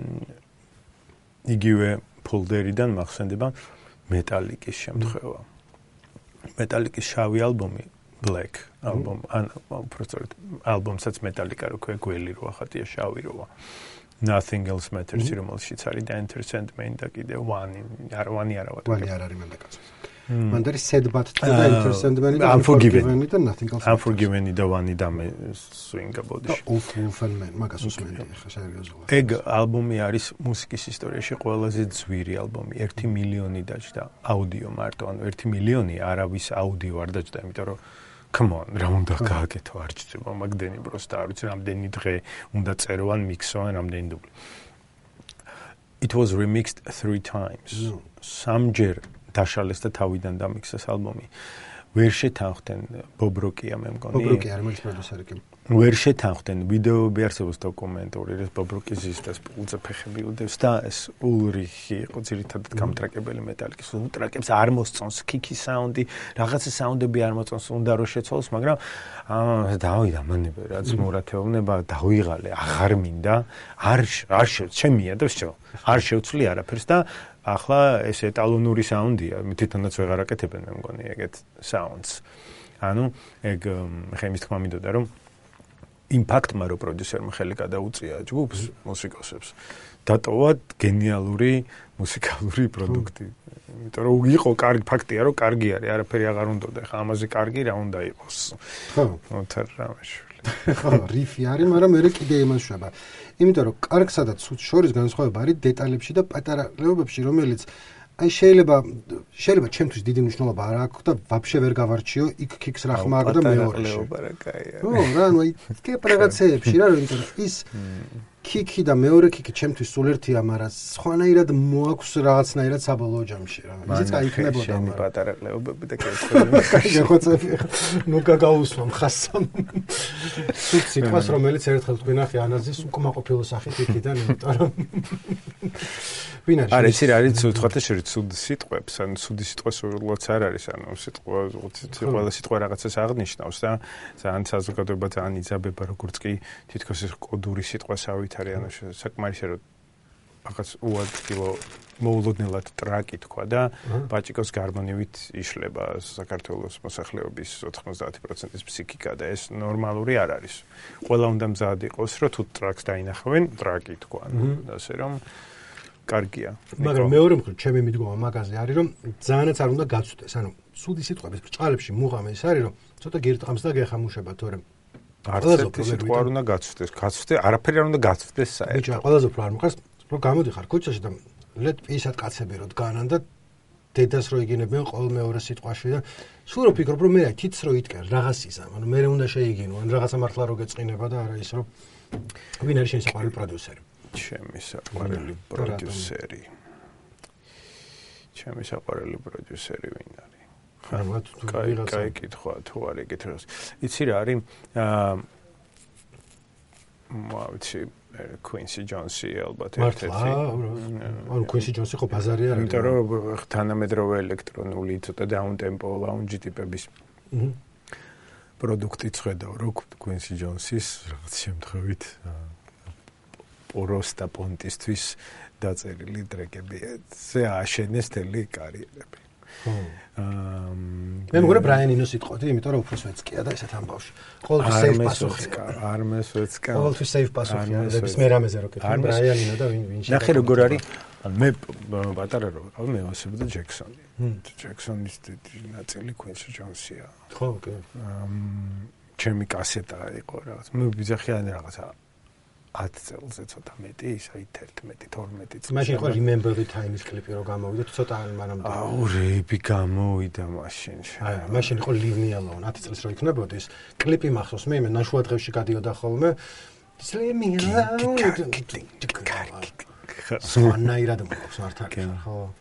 იგივე ფოლდერიდან მახსენდება მეტალიკის შემთხვევა. მეტალიკის შავი ალბომი Black ალბომი ან უბრალოდ ალბომსაც მეტალიკა რო გველი რო ახატია შავი როა Nothing Else Matters რომელშიც არის და Enter Sandman და კიდე One არ არის მანდაკაც მან არის Sad But და Enter Sandman და Unforgiven და Nothing Else Unforgiven და One და მე swing body Awful მაგას უსმენდი ხა სერიოზულად ეგ ალბომი არის მუსიკის ისტორიაში ყველაზე ძვირი ალბომი 1 მილიონი დაჯდა აუდიო მარტო ანუ 1 მილიონი არავის აუდიო არ დაჯდა იმიტომ რომ come on რა უნდა გააკეთო არ ჩწება მაგდენი პროსტა არ ვიცი რამდენი დღე უნდა წერო ან მიქსო ან რამდენი დუბლი It was remixed 3 times სამჯერ დაშალეს და თავიდან დამიქსეს ალბომი. ვერ შეთანხმდნენ ბობროკია მე მგონი. ბობროკია რომელიც პროდიუსერი კი. ვერ შეთანხმდნენ ვიდეოები არსებობს დოკუმენტური, ეს ბობროკის ზის პულზე ფეხები უდევს და ეს ულრიხი იყო ძირითადად გამტრაკებელი მეტალიკის. ტრაკებს არ მოსწონს კიკი საუნდი, რაღაცა საუნდები არ მოსწონს, უნდა რომ შეცვალოს, მაგრამ დავიდა მანებე რაც მურათეოვნება დავიღალე, აღარ მინდა, არ შემია და შევ. არ შევცვლი არაფერს და ახლა ეს ეტალონური საუნდია, თვითონაც ვეღარ აკეთებენ მე მგონი ეგეთ საუნდს. ანუ ეგ ხე იმის თქმა მინდოდა რომ იმპაქტმა რო პროდიუსერმა ხელი გადაუწია ჯგუფს მუსიკოსებს დატოვა გენიალური მუსიკალური პროდუქტი. იმიტომ რომ იყო კარგი ფაქტია რომ კარგი არის, არაფერი აღარ უნდოდა. ხა ამაზე კარგი რა უნდა იყოს. ხო, მოთარ რამეშვილი. ხო, რიფი არის, მაგრამ მე კიდე იმაშვება. იმიტომ რომ კარგსა და ცუდს შორის განსხვავება არის დეტალებში და პატარა ლეობებში, რომელიც აი შეიძლება ჩემთვის დიდი მნიშვნელობა არ აქვს და ვაფშე ვერ გავარჩიო იქ ქიქს რა ხმა აქვს და მეორეში. ო, რა, ნუ აი ტიპ რაღაცეებში რა, იმიტომ რომ ის ქიქი და მეორე ქიქი ჩემთვის სულ ერთია, მაგრამ სხვანაირად მოაქვს რაღაცნაირად საბოლოო ჯამში რა. ისიც გაიქნებოდა. შენი პატარა ყლეობები და კეთილები. კაი, ხოცები. ნუ გაგაუსვა მხასამ. სულ სიტყვას რომელიც ერთხელ თქვენ ახი ანაზის უკმაყოფილო სახით იქიდან, იმიტომ რომ ვინ არის? არის არის ცუდხათა შეიძლება ცუდი სიტყვებს, ან ცუდი სიტყვა სულაც არ არის, ანუ ყველა სიტყვა რაღაცას აღნიშნავს და ძალიან საზოგადოება ძალიან იძაბება, როგორც კი თითქოს ეს კოდური სიტყვასავით არის, ანუ საკმარისია რომ რაღაც უადგილო მოულოდნელად ტრაკი თქვა და პაჭიკოს გარმონივით იშლება საქართველოს მოსახლეობის 90%-ის ფსიქიკა და ეს ნორმალური არ არის. ყველა უნდა მზად იყოს, რომ თუ ტრაკს დაინახავენ, ტრაკი თქვა, ასე რომ კარგია. მაგრამ მეორე მხრივ ჩემი მიდგომა მაგაზე არის, რომ ძალიანაც არ უნდა გაცვდეს. ანუ სუდი სიტყვების ბრჭყალებში მუღამე ის არის, რომ ცოტა გირტყამს და გეხამუშება, თორემ არც ერთი სიტყვა არ უნდა გაცვდეს. არაფერი არ უნდა გაცვდეს საერთოდ. ბიჭო, ყველაზე უფრო არ მოხარს, რომ გამოდიხარ ქუჩაში და ლედ ისად კაცები რო დგანან და დედას რო იგინებენ ყოველ მეორე სიტყვაში და სულ რო ფიქრობ, რომ მე აი თითს რო იტკენ რაღაც ისა, ანუ მე უნდა შეიგინო, ან რაღაცა მართლა რო გეწყინება და არა ის, რომ ვინ არის შენი საყვარელი პროდიუსერი. ჩემი საყვარელი პროდიუსერი. ჩემი საყვარელი პროდიუსერი ვინ არის? კაი კითხვა თუ არის კითხავს. იცი რა არის? მოვიცი Quincy Jones-ი ალბათ ერთ-ერთი. ანუ Quincy Jones-ი ხო ბაზარი არ არის. იმიტომ რომ თანამედროვე ელექტრონული ცოტა დაუნტემპო ლაუნჯი ტიპების პროდუქტი ხედავ, რომ Quincy Jones-ის რაღაც შემთხვევით პოროს და პონტისთვის დაწერილი ტრეკები ზე აშენეს თელი კარიერები. მე მგონი ბრაიან ინოს იტყოდი, იმიტომ რომ უფრო სვეცკია და ესეთ ამბავში. ყოველთვის сейф პასუხია. არ მესვეცკა. ყოველთვის сейф პასუხია. ეს მე რამეზე რო კეთე. ბრაიან ინო და ვინ შეიძლება. ნახე როგორ არის? მე პატარა რო ვიყავ, მე ვასებდა ჯექსონი. ჯექსონის ნაწილი Quincy Jones-ია. ხო, კი. ჩემი კასეტა იყო რაღაც. მე ვიძახიანი რაღაცა 10 წელზე ცოტა მეტი, ისა 11-12 წელს. მაშინ ხო Remember the Time-ის კლიპი რო გამოვიდა, ცოტა მანამდე. აუ, რეიპი გამოვიდა მაშინ. მაშინ იყო Leave Me Alone, 10 წელს რო იქნებოდეს. კლიპი მახსოვს, მე ნაშუა დღეში გადიოდა ხოლმე. Leave Me Alone. სვანაირად მოხს მართალი, ხო.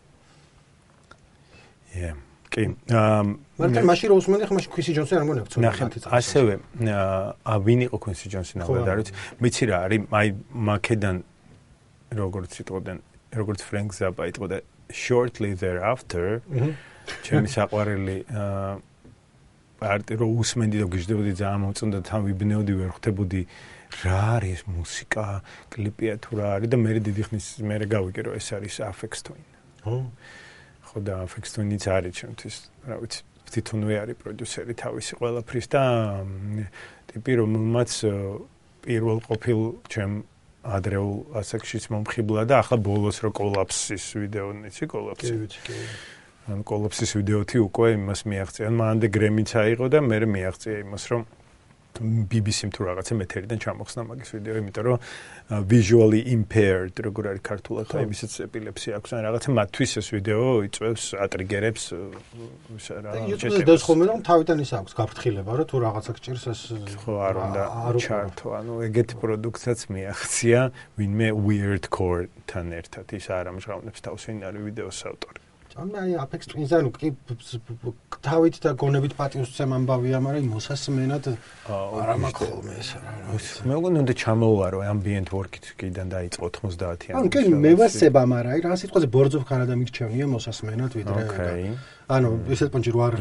კი. მაგრამ მაშინ რო უსმენდი, ხო მაშინ Quincy Jones-ი არ მგონია ცოტა 10 წელს. ასევე ვინ იყო Quincy Jones-ი ნახე არის? ვიცი რა არის? აი მაკედან როგორც იტყოდნენ, როგორც Frank Zappa იტყოდა shortly thereafter. ჩემი საყვარელი არტი რო უსმენდი და გიждდებოდი ძალიან მოწონდა თან ვიბნეოდი ვერ ხვდებოდი რა არის მუსიკა, კლიპია თუ რა არის და მე დიდი ხნის მერე გავიგე რომ ეს არის Aphex Twin. ხო და Aphex Twin-იც არის ჩემთვის, რა ვიცი, თვითონვე არის პროდიუსერი თავისი ყველაფრის და ტიპი რომელმაც პირველ ყოფილ ჩემ ადრეულ ასაკშიც მომხიბლა და ახლა ბოლოს რო კოლაფსის ვიდეო იცი კოლაფსი. ან კოლაფსის ვიდეოთი უკვე იმას მიაღწია. მანამდე გრემიც აიღო და მე მიაღწია იმას რომ BBC-მ თუ რაღაცა მეთერიდან ჩამოხსნა მაგის ვიდეო, იმიტომ რომ visually impaired როგორ არის ქართულად, აი ვისაც ეპილეფსია აქვს ან რაღაცა მათთვის ეს ვიდეო იწვევს ატრიგერებს რა. YouTube-ზე დასხომე რომ თავიდან ის აქვს გაფრთხილება, რომ თუ რაღაცა გჭირს ეს ხო არ უნდა ჩართო, ანუ ეგეთი პროდუქტსაც მიაღწია ვინმე weirdcore-თან ერთად, ის არ ამჟღავნებს თავს ვინ არის ვიდეოს ავტორი. აი Aphex Twin-ზე ანუ კი თავით და გონებით პატივსცემ ამბავია, მაგრამ მოსასმენად არ მაქვს ხოლმე ეს რა. მე მგონი უნდა ჩამოვარო ambient work-იდან დაიწყო 90-იანი. ანუ კი მე ვასება, მაგრამ აი რა სიტყვაზე ბორძოვ ქანადა მიგჩევნია მოსასმენად ვიდრე. ანუ ესეთ პონჩი რო არ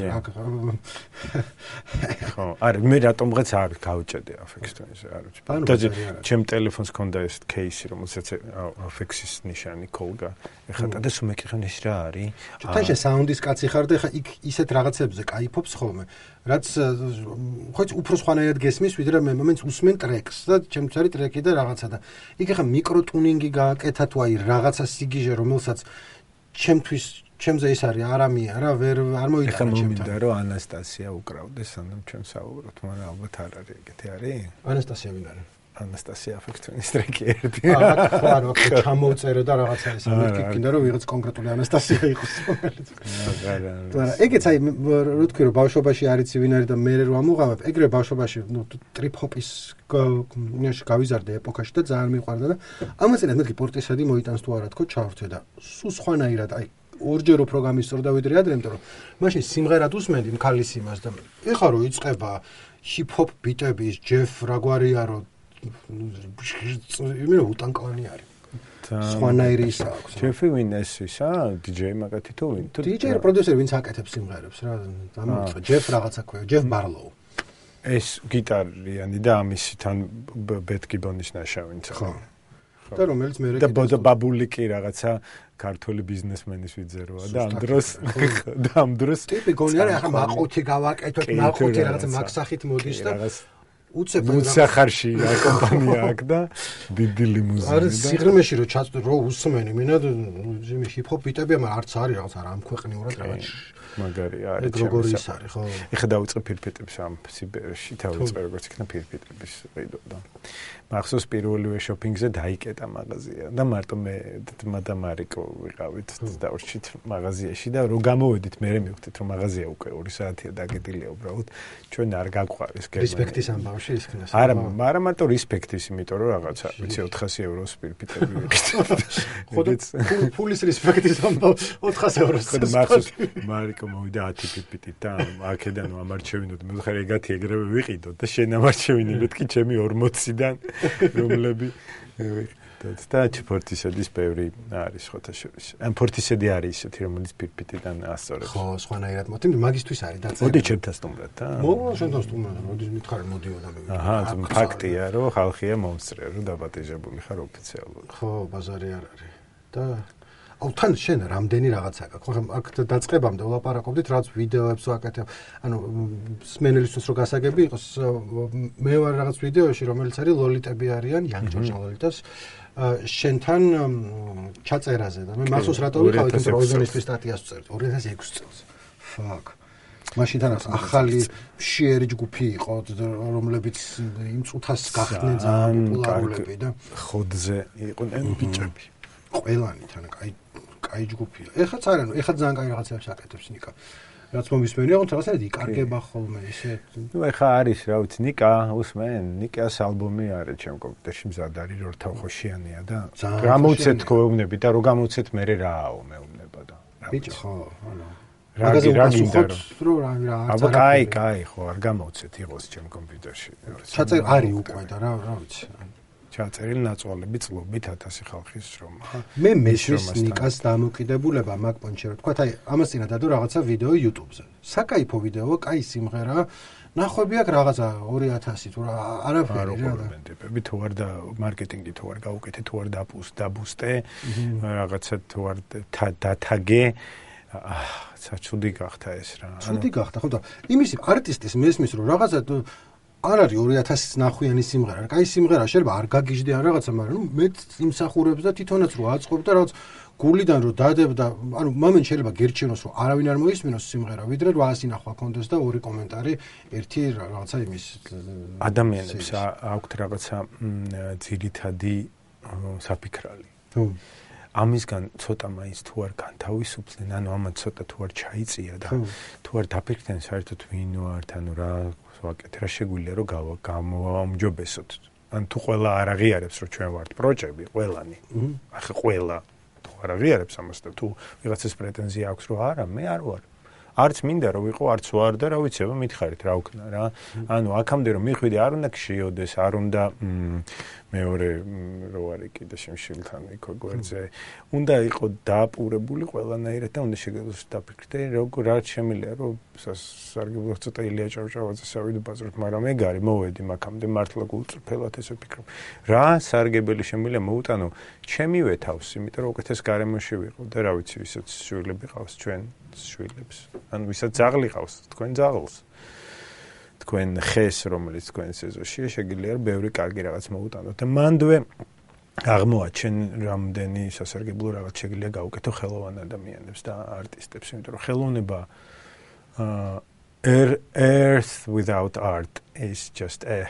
ხო, არა მე რატომღაც არ გავჭედე Aphex Twin-ზე, არ ვიცი. და ჩემ ტელეფონს ქონდა ეს кейსი, რომელსაც Aphex-ის ნიშანი კოლგა. ეხლა და სულ მეკითხან ეს რა არის? თაშე საუნდის კაცი ხარ და ეხლა იქ ისეთ რაღაცებზე кайფობს ხოლმე, რაც ხოც უფრო სხვანაირად გესმის, ვიდრე მე მომენტს უსმენ ტრეკს და ჩემთვის არის ტრეკი და რაღაცა და იქ ეხლა მიკროტუნინგი გააკეთა თუ აი რაღაცა სიგიჟე, რომელსაც ჩემთვის ჩემზე ის არის არამია რა, არ მოიტანა ჩემთან. ეხლა მომინდა რომ ანასტასია უკრავდეს, სანამ ჩვენ საუბრობთ, მაგრამ ალბათ არ არის ეგეთი არის? ანასტასია ვინ არის? ანასტასია აფექციონის ტრეკი ერთი. ხო, ჩამოვწერე და რაღაცა ის გინდა რომ ვიღაც კონკრეტული ანასტასია იყოს. ეგეც აი რო თქვი რომ ბავშვობაში არიცი ვინ არის და მე რო ამოღავებ, ეგრე ბავშვობაში ტრიპ-ჰოპის გავიზარდე ეპოქაში და ძალიან მიყვარდა და ამასინაც მეთქი პორტისადი მოიტანს თუ არა თქო ჩავრთვე და სულ სხვანაირად აი ორჯერ უფრო გამისწორდა ვიდრე ადრე, იმიტომ რომ მაშინ სიმღერად უსმენდი მქალის იმას და ეხლა რო იწყება ჰიპ-ჰოპ ბიტების ჯეფ რაგვარია რო იმენა უტანკლანი არის. სხვანაირი ის აქვს. ჯეფი ვინ ეს ისა? DJ მაგათი თუ ვინ? DJ პროდიუსერი ვინც აკეთებს სიმღერებს რა. ამიტომ ჯეფ რაღაცა ქვია, ჯეფ ბარლოუ. ეს გიტარიანი და ამისი თან ბეთ გიბონის ნაშავინც. ხო. და რომელიც მე და ბაბულიკი რაღაცა ქართული ბიზნესმენის ვიძეროა და ამ დროს ტიპი გონია რა ახლა მაყუთი გავაკეთოთ მაყუთი რაღაცა მაგსახით მოდის და უცებ მუსახარში კომპანია აქვს და დიდი ლიმუზინი და არის სიღრმეში რო უსმენი მინად ჰიპ-ჰოპ ბიტები არც არის რაღაცა რამ ქვეყნიურად რაღაც მაგარი არის როგორი ის არის ხო ეხა დავიწყე ფირფიტებს ამ სიბერში დავიწყე როგორც იქნა ფირფიტების ვიდეო და მახსოვს პირველივე შოპინგზე დაიკეტა მაღაზია და მარტო მე და მარიკო ვიყავით დავრჩით მაღაზიაში და რო გამოვედით მე მივხვდით რომ მაღაზია უკვე 2 საათია დაგეტილია უბრალოდ ჩვენ არ გაგვყარეს გერმანია რესპექტის ამბავში ის ქნას არა მარტო რესპექტის იმიტომ რომ რაღაცა ვიცი 400 ევროს ფირფიტები ვიყიდით ხოდა ფულის რესპექტის ამბავ 400 ევროს მახსოვს მარიკო მოვიდა 10 ფირფიტით და აქედან ამარჩევინოთ მე ხარ ეგათი ეგრევე ვიყიდოთ და შენ ამარჩევინე მეთქი ჩემი 40-დან რომლები და ფორტისედის ბევრი არის ხოთაშორის. ამ ფორტისედი არის ისეთი რომელიც ფირფიტიდან ასწორებს. ხო, სხვანაირად მოდი მაგისთვის არის დაწერილი. მოდი ჩემთან სტუმრად და. შენთან სტუმრად, მოდი მითხარი მოდიოდა მე. აჰა, ფაქტია რომ ხალხია მომსწრე რომ დაბატიჟებული ხარ ოფიციალურად. ხო, ბაზარი არ არის. და აუ თან შენ რამდენი რაღაცა აქვს. ხო, აქ დაწყებამდე ვლაპარაკობდით რაც ვიდეოებს ვაკეთებ. ანუ სმენელისთვის რო გასაგები იყოს მე ვარ რაღაც ვიდეოში რომელიც არის ლოლიტები არიან, Young Georgia ლოლიტას შენთან ჩაწერაზე და მე მახსოვს რატო ვიყავით იმ პროზონისთვის სტატიას ვწერთ 2006 წელს. Fuck. მაშინ თან ახალი შიერი ჯგუფი იყო რომლებიც იმ წუთას გახდნენ ძალიან პოპულარულები და ხოდზე იყვნენ ბიჭები. ყველანი თან კაი ჯგუფია. ეხაც არანო, ეხაც ძალიან კაი რაღაცებს აკეთებს ნიკა. რაც მომისმენია, თუმცა რაღაცა იკარგება ხოლმე ისე. ნუ ეხა არის, რა ვიცი, ნიკა, უსმენ, ნიკას ალბომი არის ჩემ კომპიუტერში მზად არის, რომ თავხოშიანია და გამოვცეთ ქოეუბნები და რო გამოვცეთ მე რააო მეუბნება და. ბიჭო, ხო, ანუ. რა გინდა რომ აბა კაი, ხო, არ გამოვცეთ იყოს ჩემ კომპიუტერში. ჩაწერ არის უკვე და რა ვიცი. ჩაწერილი ნაწვალები წლობით 1000 ხალხის შრომა. მე მესმის ნიკას დამოკიდებულება მაგ პონჩი რა თქვა, აი ამას წინა დადო რაღაცა ვიდეო YouTube-ზე. საკაიფო ვიდეო, კაი სიმღერა, ნახვები აქვს რაღაცა 2000 თუ რა არაფერი რა. კომენტები თუ არ და მარკეტინგი თუ არ გაუკეთე, თუ არ დაბუსტე, რაღაცა თუ არ დათაგე საჩუდი გახდა ეს რა. ჩუდი გახდა, ხო და იმის არტისტის მესმის რომ რაღაცა არ არის 2000 ნახვიანი სიმღერა. კაი სიმღერა შეიძლება არ გაგიჟდე ან რაღაცა, მაგრამ მე იმსახურებს და თვითონაც რო აწყობ და რაღაც გულიდან რო დადებ და ანუ მომენტ შეიძლება გერჩენოს რომ არავინ არ მოისმინოს სიმღერა, ვიდრე 800 ნახვა კონდეს და 2 კომენტარი, ერთი რაღაცა იმის ადამიანებს აქვთ რაღაცა ძირითადი საფიქრალი. ამისგან ცოტა მაინც თუ არ განთავისუფლდნენ, ანუ ამან ცოტა თუ არ ჩაიწია და თუ არ დაფიქრდნენ საერთოდ ვინ ვართ, ანუ რა ვაკეთე, რა შეგვიძლია რომ გამოვამჯობესოთ. ან თუ ყველა არ აღიარებს რომ ჩვენ ვართ პროჭები, ყველანი. ახლა ყველა თუ არ აღიარებს ამას და თუ ვიღაცას პრეტენზია აქვს რომ არა, მე არ ვარ. არც მინდა რომ ვიყო, არც ვარ და რა ვიცი, მითხარით რა ვქნა რა. ანუ აქამდე რომ მიხვიდე არ უნდა გშიოდეს, არ უნდა მეორე რო არის კიდე შემშილთან იქო გვერდზე. უნდა იყო დააპურებული ყველანაირად და უნდა შეგეძლოს დაფიქრდე, როგორ რა შემიძლია რომ სარგებლო ცოტა ილია ჭავჭავაძე სავიდე ბაზროთ, მაგრამ ეგ არის მოვედი მაგამდე მართლა გულწრფელად ესე ვფიქრობ. რა სარგებელი შემიძლია მოუტანო ჩემივე თავს, იმიტომ რომ უკეთეს გარემოში ვიყო და რა ვიცი, ვისაც შვილები ყავს ჩვენ შვილებს. ანუ ვისაც ძაღლი ყავს, თქვენ ძაღლს. თქვენ ხეს, რომელიც თქვენ სეზონშია, შეგიძლია ბევრი კარგი რაღაც მოუტანოთ. და მანდვე აღმოაჩენ რამდენი სასარგებლო რაღაც შეგიძლია გაუკეთო ხელოვან ადამიანებს და არტისტებს, იმიტომ რომ ხელოვნება earth without art is just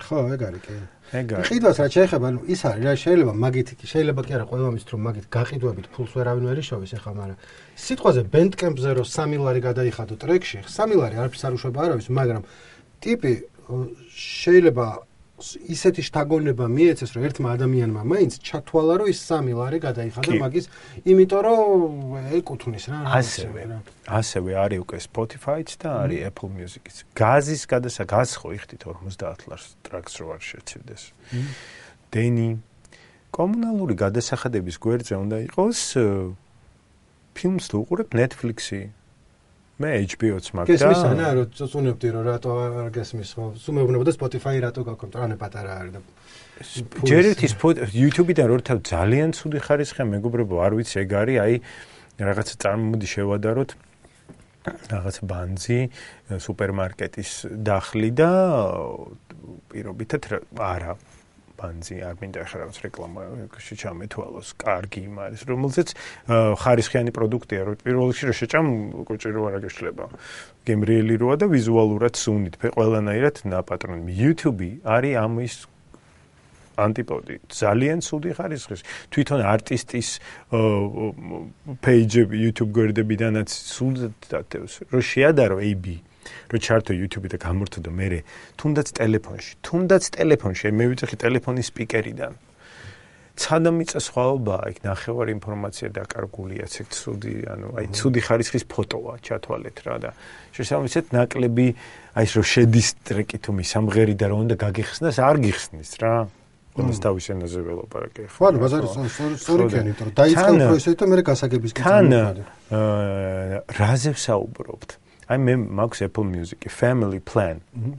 ხო, ეგ არის კი. ეგ არის. ყიდვას რაც შეეხება, ანუ ის არის, რა შეიძლება მაგით, შეიძლება კი არა ყველა მის რომ მაგით გაყიდვებით ფულს ვერავინ ვერ იშოვის ახლა, მაგრამ სიტყვაზე Bandcamp-ზე რომ 3 ლარი გადაიხადო ტრეკში, 3 ლარი არაფერს არ უშვება არავის, მაგრამ ტიპი შეიძლება ისეთი შთაგონება მიეცეს, რომ ერთმა ადამიანმა მაინც ჩათვალა, რომ ის 3 ლარი გადაიხადა მაგის, იმიტომ რომ ეკუთვნის რა. ასევე არის უკვე Spotify-ც და არის Apple Music-იც. გაზის გაზს ხო იხდით 50 ლარს ტრაკს რო არ შეცივდეს. დენი კომუნალური გადასახადების გვერდზე უნდა იყოს ფილმს თუ უყურებ Netflix-ი. მე HBO-ც მაქვს და გესმის ანა რომ წუნებდი რომ რატო არ გესმის ხო სუმეუბნებოდა Spotify რატო გაქონდა რანე პატარა არის და ჯერ ერთი YouTube-დან რო თავ ძალიან ცუდი ხარისხია მეგობრებო არ ვიცი ეგ არის აი რაღაცა წარმოდი შევადაროთ რაღაცა ბანძი სუპერმარკეტის დახლი და პირობითად არა ბანძი არ მინდა ახლა რაღაც რეკლამა შეჩამეთვალოს კარგი იმარის რომელზეც ხარისხიანი პროდუქტია რომ პირველ რიგში რომ შეჭამ კოჭი რო არ აგეშლება გემრიელი როა და ვიზუალურად სუნით ყველანაირად ნაპატრონი YouTube არის ამის ანტიპოდი ძალიან ცუდი ხარისხის თვითონ არტისტის პეიჯები YouTube გვერდებიდანაც სულ დათევს რომ შეადარო AB რო ჩართო YouTube-ი და გამორთო და მე თუნდაც ტელეფონში მე ვიწეხი ტელეფონის სპიკერიდან ცადა მიწა სხვაობაა იქ ნახევარი ინფორმაცია დაკარგულია ცუდი ანუ აი ცუდი ხარისხის ფოტოა ჩათვალეთ რა და შესაბამისად ნაკლები აი ეს რო შედის ტრეკი თუ მისამღერი და რომ უნდა გაგიხსნას არ გიხსნის რა ყველას თავის ენაზე ველაპარაკე ხო ანუ ბაზარი სწორი კი არა იმიტომ რომ დაიწყო უფრო ისე და მე გასაგებისკენ წამოვიდე რაზე ვსაუბრობთ აი მე მაქვს Apple Music Family Plan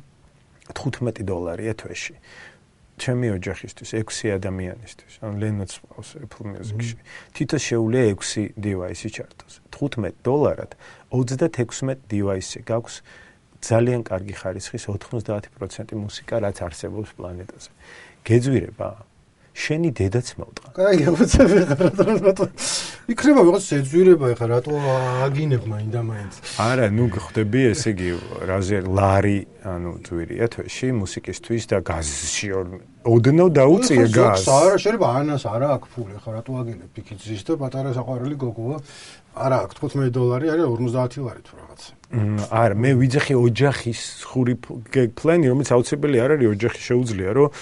$15 თვეში ჩემი ოჯახისთვის 6 ადამიანისთვის ანუ ლენოც ყავს Apple Music-ში თითო შეუძლია 6 device-ი ჩართოს $15 36 device-ი გაქვს ძალიან კარგი ხარისხის 90% მუსიკა რაც არსებობს პლანეტაზე გეძვირება შენი დედაც მოვტყა. კაი, უცებ ხარ. იქნება ვიღაც შეძვირება ახლა რატო აგინებ მაინდა-მაინც. არა, ნუ გხვდები ესე იგი რაზე ლარი, ანუ ძვირია თვეში მუსიკისთვის და გაზში ოდნავ დაუწია გაზს. არა, შეიძლება ანას არა აქვს ფული, ახლა რატო აგინებ ფიქიცის და პატარა საყვარელი გოგოა. არა აქვს $15 არის 50 ლარი თუ რაღაც. არა, მე ვიძახი ოჯახის ხური პლანი, რომელიც აუცილებელი არ არის ოჯახი შეუძლია, რომ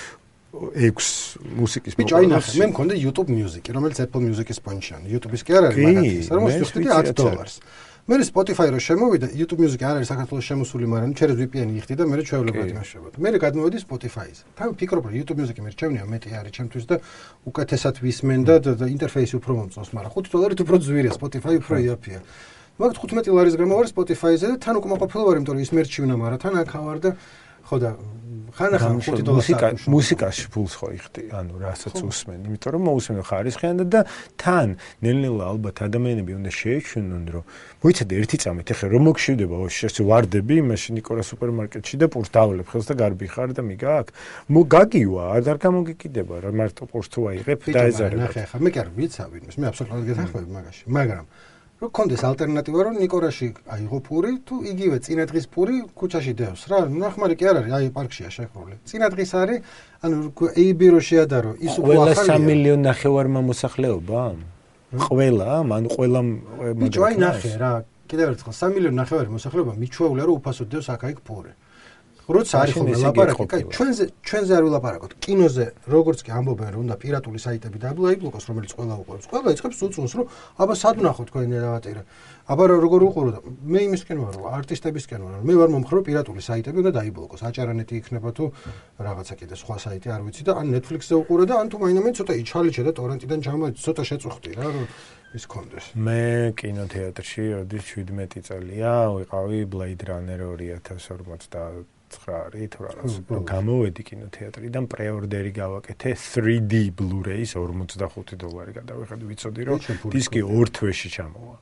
6 მუსიკის მოყვა. ბიჭო, აი ნახე, მე მქონდა YouTube Music, რომელიც Apple Music-ის პონჩანი. YouTube-ის კი არ არის მაგათი, რომ ვიხდი $10. მე Spotify რო შემოვიდა, YouTube Music არ არის საქართველოს შემოსული, მაგრამ через VPN-ი იხდი და მე ჩვეულებრივ იმაშებოდა. მე გადმოვედი Spotify-ზე. თან ფიქრობ, რომ YouTube Music-ი მე რჩევნია მეტი არის ჩემთვის და უკეთესად ვისმენ და ინტერფეისი უფრო მომწონს, მაგრამ $5 უფრო ძვირია, Spotify უფრო იაფია. მაგ 15 ლარის გამო ვარ Spotify-ზე და თან უკვე მოყოლ ვარ, იმიტომ რომ ის მერჩივნა, მაგრამ თან აქ ვარ და ხო და ხან $5 მუსიკაში ფულს ხო იხდი, ანუ რასაც უსმენ, იმიტომ რომ მოусმენ ხარისხიანად და თან ნელ-ნელა ალბათ ადამიანები უნდა შეეჩვენონ, რომ მოიცადე ერთი წამით, ეხლა რომ მოგშივდება, შეცე ვარდები, მაშინ ნიკორა სუპერმარკეტში და პურს დავლებ ხელს და გარბი ხარ და მიგაკ. გაგივა, არ გამოგიკიდება რა მარტო პურს თუ აიღებ და ეზარებ. ნახე, ახლა მე კი არ ვიცავ ვინმეს, მე აბსოლუტურად გეთანხმები მაგაში, მაგრამ რო კონდეს ალტერნატივა რომ ნიკორაში აიღო პური თუ იგივე წინადღის პური ქუჩაში დევს რა ნახმარი კი არ არის აი პარკშია შეხრული წინადღის არის ანუ AB რო შეადარო ის უკვე ახალია 3 მილიონი ნახევარმა მოსახლეობა ყველა ანუ ყველა ბიჭო აი ნახე რა კიდევ ერთხელ 3 მილიონი ნახევარი მოსახლეობა მიჩვეულია რომ უფასოდ დევს აქ-აქ პური როცა არის ხოლმე ლაპარაკი, კაი, ჩვენზე არ ვილაპარაკოთ. კინოზე როგორც კი ამბობენ, რომ უნდა პირატული საიტები დაიბლოკოს, რომელიც ყველა უყურებს. ყველა იწყებს უწუნს, რომ აბა სად ვნახო თქვენი დავატირე. აბა როგორ უყურო და მე იმისკენ ვარ, არტისტებისკენ ვარ. მე ვარ მომხრე, რომ პირატული საიტები უნდა დაიბლოკოს. აჭარანეთი იქნება თუ რაღაცა კიდე სხვა საიტი არ ვიცი და ან Netflix-ზე უყურე და ან თუ მაინდა-მაინც ცოტა იჩალიჩე და ტორრენტიდან ცოტა შეწუხდი რა, რომ ის კონდეს. მე კინოთეატრში როდის 17 წელია ვიყავი Blade Runner 2049 9 თუ რაღაც გამოვედი კინოთეატრიდან პრეორდერი გავაკეთე 3D Blu-ray-ის $45 გადავიხადი ვიცოდი რომ დისკი 2 თვეში ჩამოვა.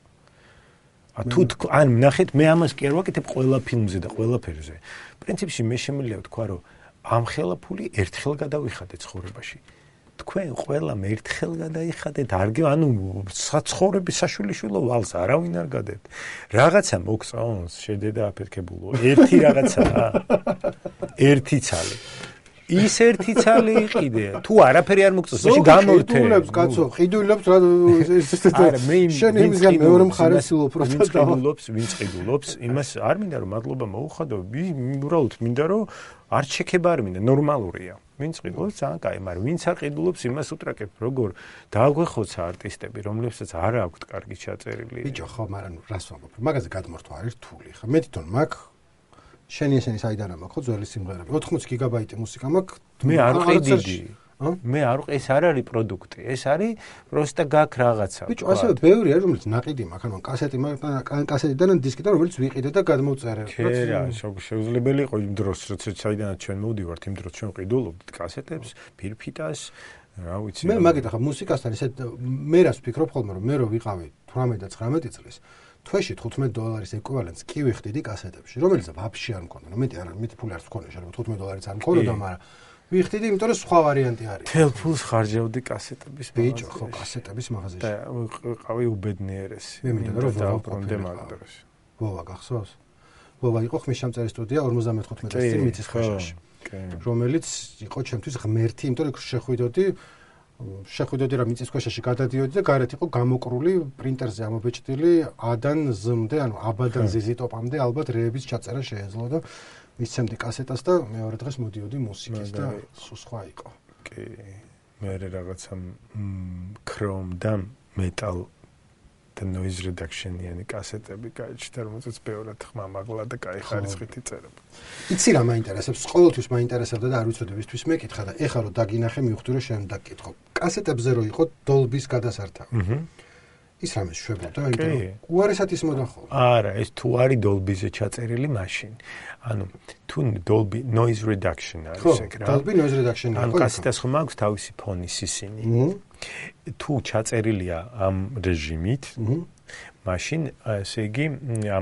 ან ნახეთ მე ამას კი არ ვაკეთებ ყველა ფილმზე და ყველაფერზე. პრინციპში მე შემიძლია ვთქვა რომ ამ ხელაფული ერთხელ გადავიხადე ცხოვრებაში. თქვენ ყველამ ერთხელ გადაიხადეთ არგი ანუ საცხოვრების საშვილიშვილო ვალს არავინ არ გადებთ რაღაცა მოგწონს შედედა აფეთქებულო ერთი რაღაცაა ერთი ცალი ის ერთი ცალი იყიდე. თუ არაფერი არ მოგწონს, მაშინ გამოვრთე. ყიდულებს, კაცო, ყიდულებს რა არა, მე შენ იმისგან მეორე მხარეს ვცდილობ რა ვინც ყიდულობს, იმას არ მინდა რომ მადლობა მოუხადო, უბრალოდ მინდა რომ არ შექება არ მინდა, ნორმალურია. ვინც ყიდულობს, ძალიან კაი, მაგრამ ვინც არ ყიდულობს, იმას უტრაკებ, როგორ დააგვეხოცა არტისტები, რომლებსაც არ აქვთ კარგი ჩაწერილი. ბიჭო, ხო, მაგრამ რას ვამბობ? მაგაზე გადმორთვა არის რთული, ხა. მე თვითონ მაქვს შენი ესენი საიდან მაქვს ხო ძველი სიმღერები 80 გიგაბაიტი მუსიკა მაქვს მე არ ყიდი მე არ ეს არ არის პროდუქტი ეს არის პროსტა გაქ რაღაცა ბიჭო ასევე ბევრი არის რომელიც ნაყიდი მაქვს ანუ კასეტი მაქვს კასეტიდან დისკიდან რომელიც ვიყიდე და გადმოვწერე რა შეუძლებელი იყო იმ დროს როცა საიდანაც ჩვენ მოვდივართ იმ დროს ჩვენ ყიდულობდით კასეტებს ფირფიტას რა ვიცი მე მაგით ახლა მუსიკასთან ისე მე რას ვფიქრობ ხოლმე რომ მე რო ვიყავი 18 და 19 წლის თვეში $15 ეკვივალენტს კი ვიხდიდი კასეტებში, რომელიც ვაფშე არ მქონდა. მეტი ფული არ მქონდა, შეიძლება $15 არ მქონდა, მაგრამ ვიხდიდი, იმიტომ რომ სხვა ვარიანტი არის. თელ ფულს ხარჯავდი კასეტების ბიჭო, ხო, კასეტების მაღაზიაში. და ყავი უბედნიერესი. მე მინდა რომ დავბრუნდე მაგდროს. ვოვა გახსოვს? ვოვა იყო ხმისჩამწერი სტუდია 55 წელი მიწის ხეობაში. რომელიც იყო ჩემთვის ღმერთი, იმიტომ რომ შეხვიდოდი რა მიწის ქვეშაში გადადიოდი და გარეთ იყო გამოკრული პრინტერზე ამობეჭდილი A-დან Z-მდე, ანუ A-დან Z-ტოპამდე ალბათ რეების ჩაწერა შეეძლო და მისცემდი კასეტას და მეორე დღეს მოდიოდი მუსიკის და სხვა იყო. კი, მე რაღაცა Chrome და Metal და noise reduction-იანი კასეტები გაიჩნდა, რომელსაც ბევრად ხმამაღლა და კაი ხარისხით იწერება. იცი რა მაინტერესებს? ყოველთვის მაინტერესებდა და არ ვიცოდი ვისთვის მეკითხა და ეხლა რომ დაგინახე მივხვდი რომ შენ დაგკითხო. კასეტებზე რო იყო Dolby-ს გადასართავი. ის რამე შვებოდა, იმიტომ რომ უარესად ის მოდახოლა. არა, ეს თუ არის Dolby-ზე ჩაწერილი მაშინ. ანუ თუ Dolby noise reduction არის ეგ რა. Dolby noise reduction ანუ კასეტას ხომ აქვს თავისი ფონი სისინი. თუ ჩაწერილია ამ რეჟიმით, მაშინ ესე იგი ამ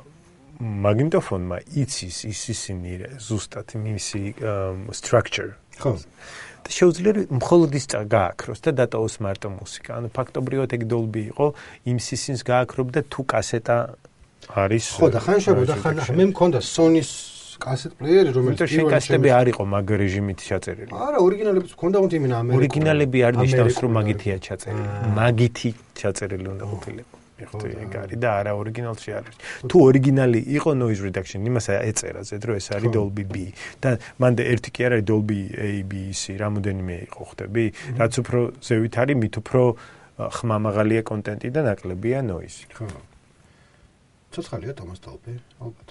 მაგნიტოფონმა იცის ის სისინი ზუსტად მისი structure. ხო. და შეუძლია მხოლოდ ის გააქროს და დატოვოს მარტო მუსიკა. ანუ ფაქტობრივად ეგ Dolby იყო, იმ სისინს გააქრობდა თუ კასეტა არის. ხო და ხან შეგოდა ხან მე მქონდა Sony-ს კასეტ პლეიერი, რომელიც პირველი კასეტები არ იყო მაგ რეჟიმით ჩაწერილი. არა, ორიგინალებიც მქონდა უნდა იმენა ამერიკული. ორიგინალები არ ნიშნავს რომ მაგითია ჩაწერილი. მაგითი ჩაწერილი უნდა ყოფილიყო. ეხლა ეგ არის და არა ორიგინალში არის. თუ ორიგინალი იყო noise reduction, იმას ეწერა ზედ რომ ეს არის Dolby B და მანდ ერთი კი არის Dolby A, B, C, რამოდენიმე იყო ხდები, რაც უფრო ზევით არის, მით უფრო ხმამაღალია კონტენტი და ნაკლებია noise. ხო. ცოცხალია Thomas Dolby, ალბათ.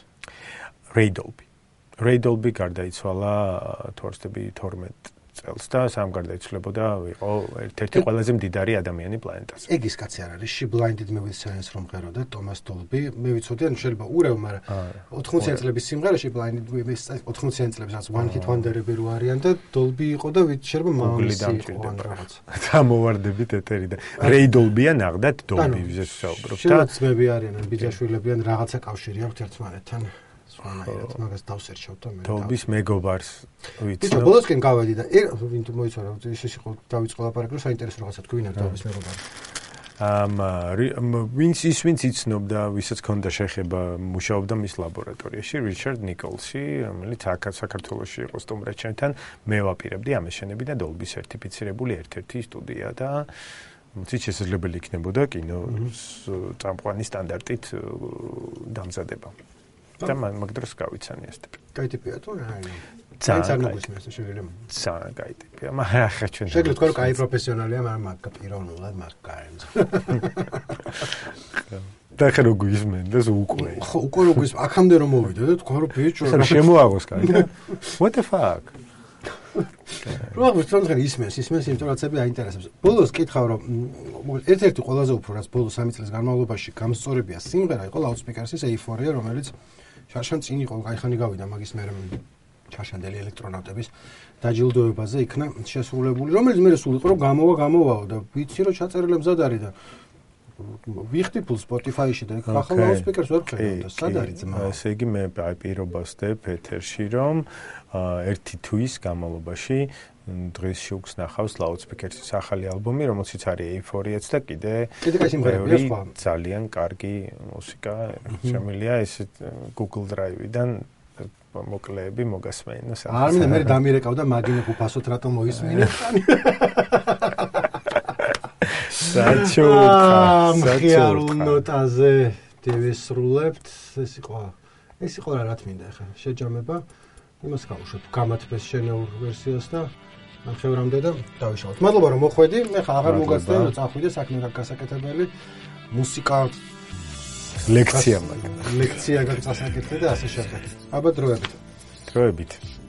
Ray Dolby გარდაიცვალა თორსტები 12 წელს და სამ გარდაიცვლებოდა იყო ერთ-ერთი ყველაზე მდიდარი ადამიანი პლანეტაზე. ეგ ის კაცი არ არის, She Blinded Me with Science რომ ღეროდა Thomas Dolby. მე ვიცოდი, ანუ შეიძლება ურევ, მაგრამ 80-იან წლების სიმღერაში Blinded Me with 80-იან წლების რაც One Hit Wonder-ები რო არიან და Dolby იყო და შეიძლება მამამისი იყო რაღაც. დამოვარდებით ეთერი და Ray Dolby-იან აღდათ Dolby-ზე საუბრობ და ძმები არიან, ბიძაშვილები ან რაღაცა კავშირი აქვს ერთმანეთთან. სხვანაირად მაგას დავსერჩავ და მე Dolby-ს მეგობარს ვიცი. ბიჭო, ბოლოსკენ გავედი და ვინ თუ მოიცვა რა ის იყო დავიწყო ლაპარაკი რომ საინტერესო რაღაცა თქვი ვინ არის Dolby-ს მეგობარი. ვინც იცნობდა, ვისაც ჰქონდა შეხება, მუშაობდა მის ლაბორატორიაში, Richard Nicholsი, რომელიც საქართველოში იყო სტუმრეთთან, მე ვაპირებდი ამეშენები და Dolby სერტიფიცირებული ერთ-ერთი სტუდია და მოცით შესაძლებელი იქნებოდა კინოს წამყვანი სტანდარტით დამზადება. და მაგ დროს გავიცანი ეს ტიპი. კაი ტიპია თუ რა? ძალიან მოგვისმენს შეიძლება. ძალიან კაი ტიპია, მაგრამ ახლა ჩვენ შეგიძლიათ თქვა რომ კაი პროფესიონალია, მაგრამ მაგ პიროვნულად მაგ კაი. და ხე რო გვისმენდეს უკვე. ხო, უკვე რო გვისმენს, აქამდე რომ მოვიდე და თქვა რომ ბიჭო, რა შემოაღოს კაი. What the fuck? რა ვიცი, ისმენს, იმიტომ რომ ცები აინტერესებს. ბოლოს კითხავ რომ ერთ-ერთი ყველაზე უფრო რაც ბოლოს 3 წლის განმავლობაში გამსწორებია სიმღერა იყო Loudspeakers-ის Euphoria, რომელიც შარშან წინ იყო, კაიხანი გავიდა მაგის მერე ჩაშანდელი ელექტრონავტების დაჯილდოებაზე იქნა შესრულებული, რომელიც მე სულ იყო რომ გამოვაო და ვიცი რომ ჩაწერილი მზად არის და ვიხდი ფულ Spotify-ში და ახლა Loudspeakers ვერ ხედავ და სად არის ძმა. ესე იგი მე პირობასდებ ეთერში რომ ერთი თვის განმავლობაში დღეს შუქს ნახავს Loudspeakers-ის ახალი ალბომი, რომელშიც არის Euphoria-ც და კიდე კაი სიმღერებია სხვა. ძალიან კარგი მუსიკა შემილია ეს Google Drive-დან მოკლეები მოგასმენინო სახეს. არ მინდა მე დამირეკავდა მაგინე უფასოდ რატომ მოისმინე? საჩუქრ ნოტაზე დავისრულებთ. ეს იყო რა თქმა ახლა შეჯამება. იმას გავუშვებ გამათბეს შენეურ ვერსიას და ნახევრამდე და დავიშალოთ. მადლობა რომ მოხვედი. მე ხა აღარ მოგაცდე რომ წახვიდე საქმე გასაკეთებელი. მუსიკა ლექცია გაგწასაკეთე და ასე შეხედე. აბა დროებით.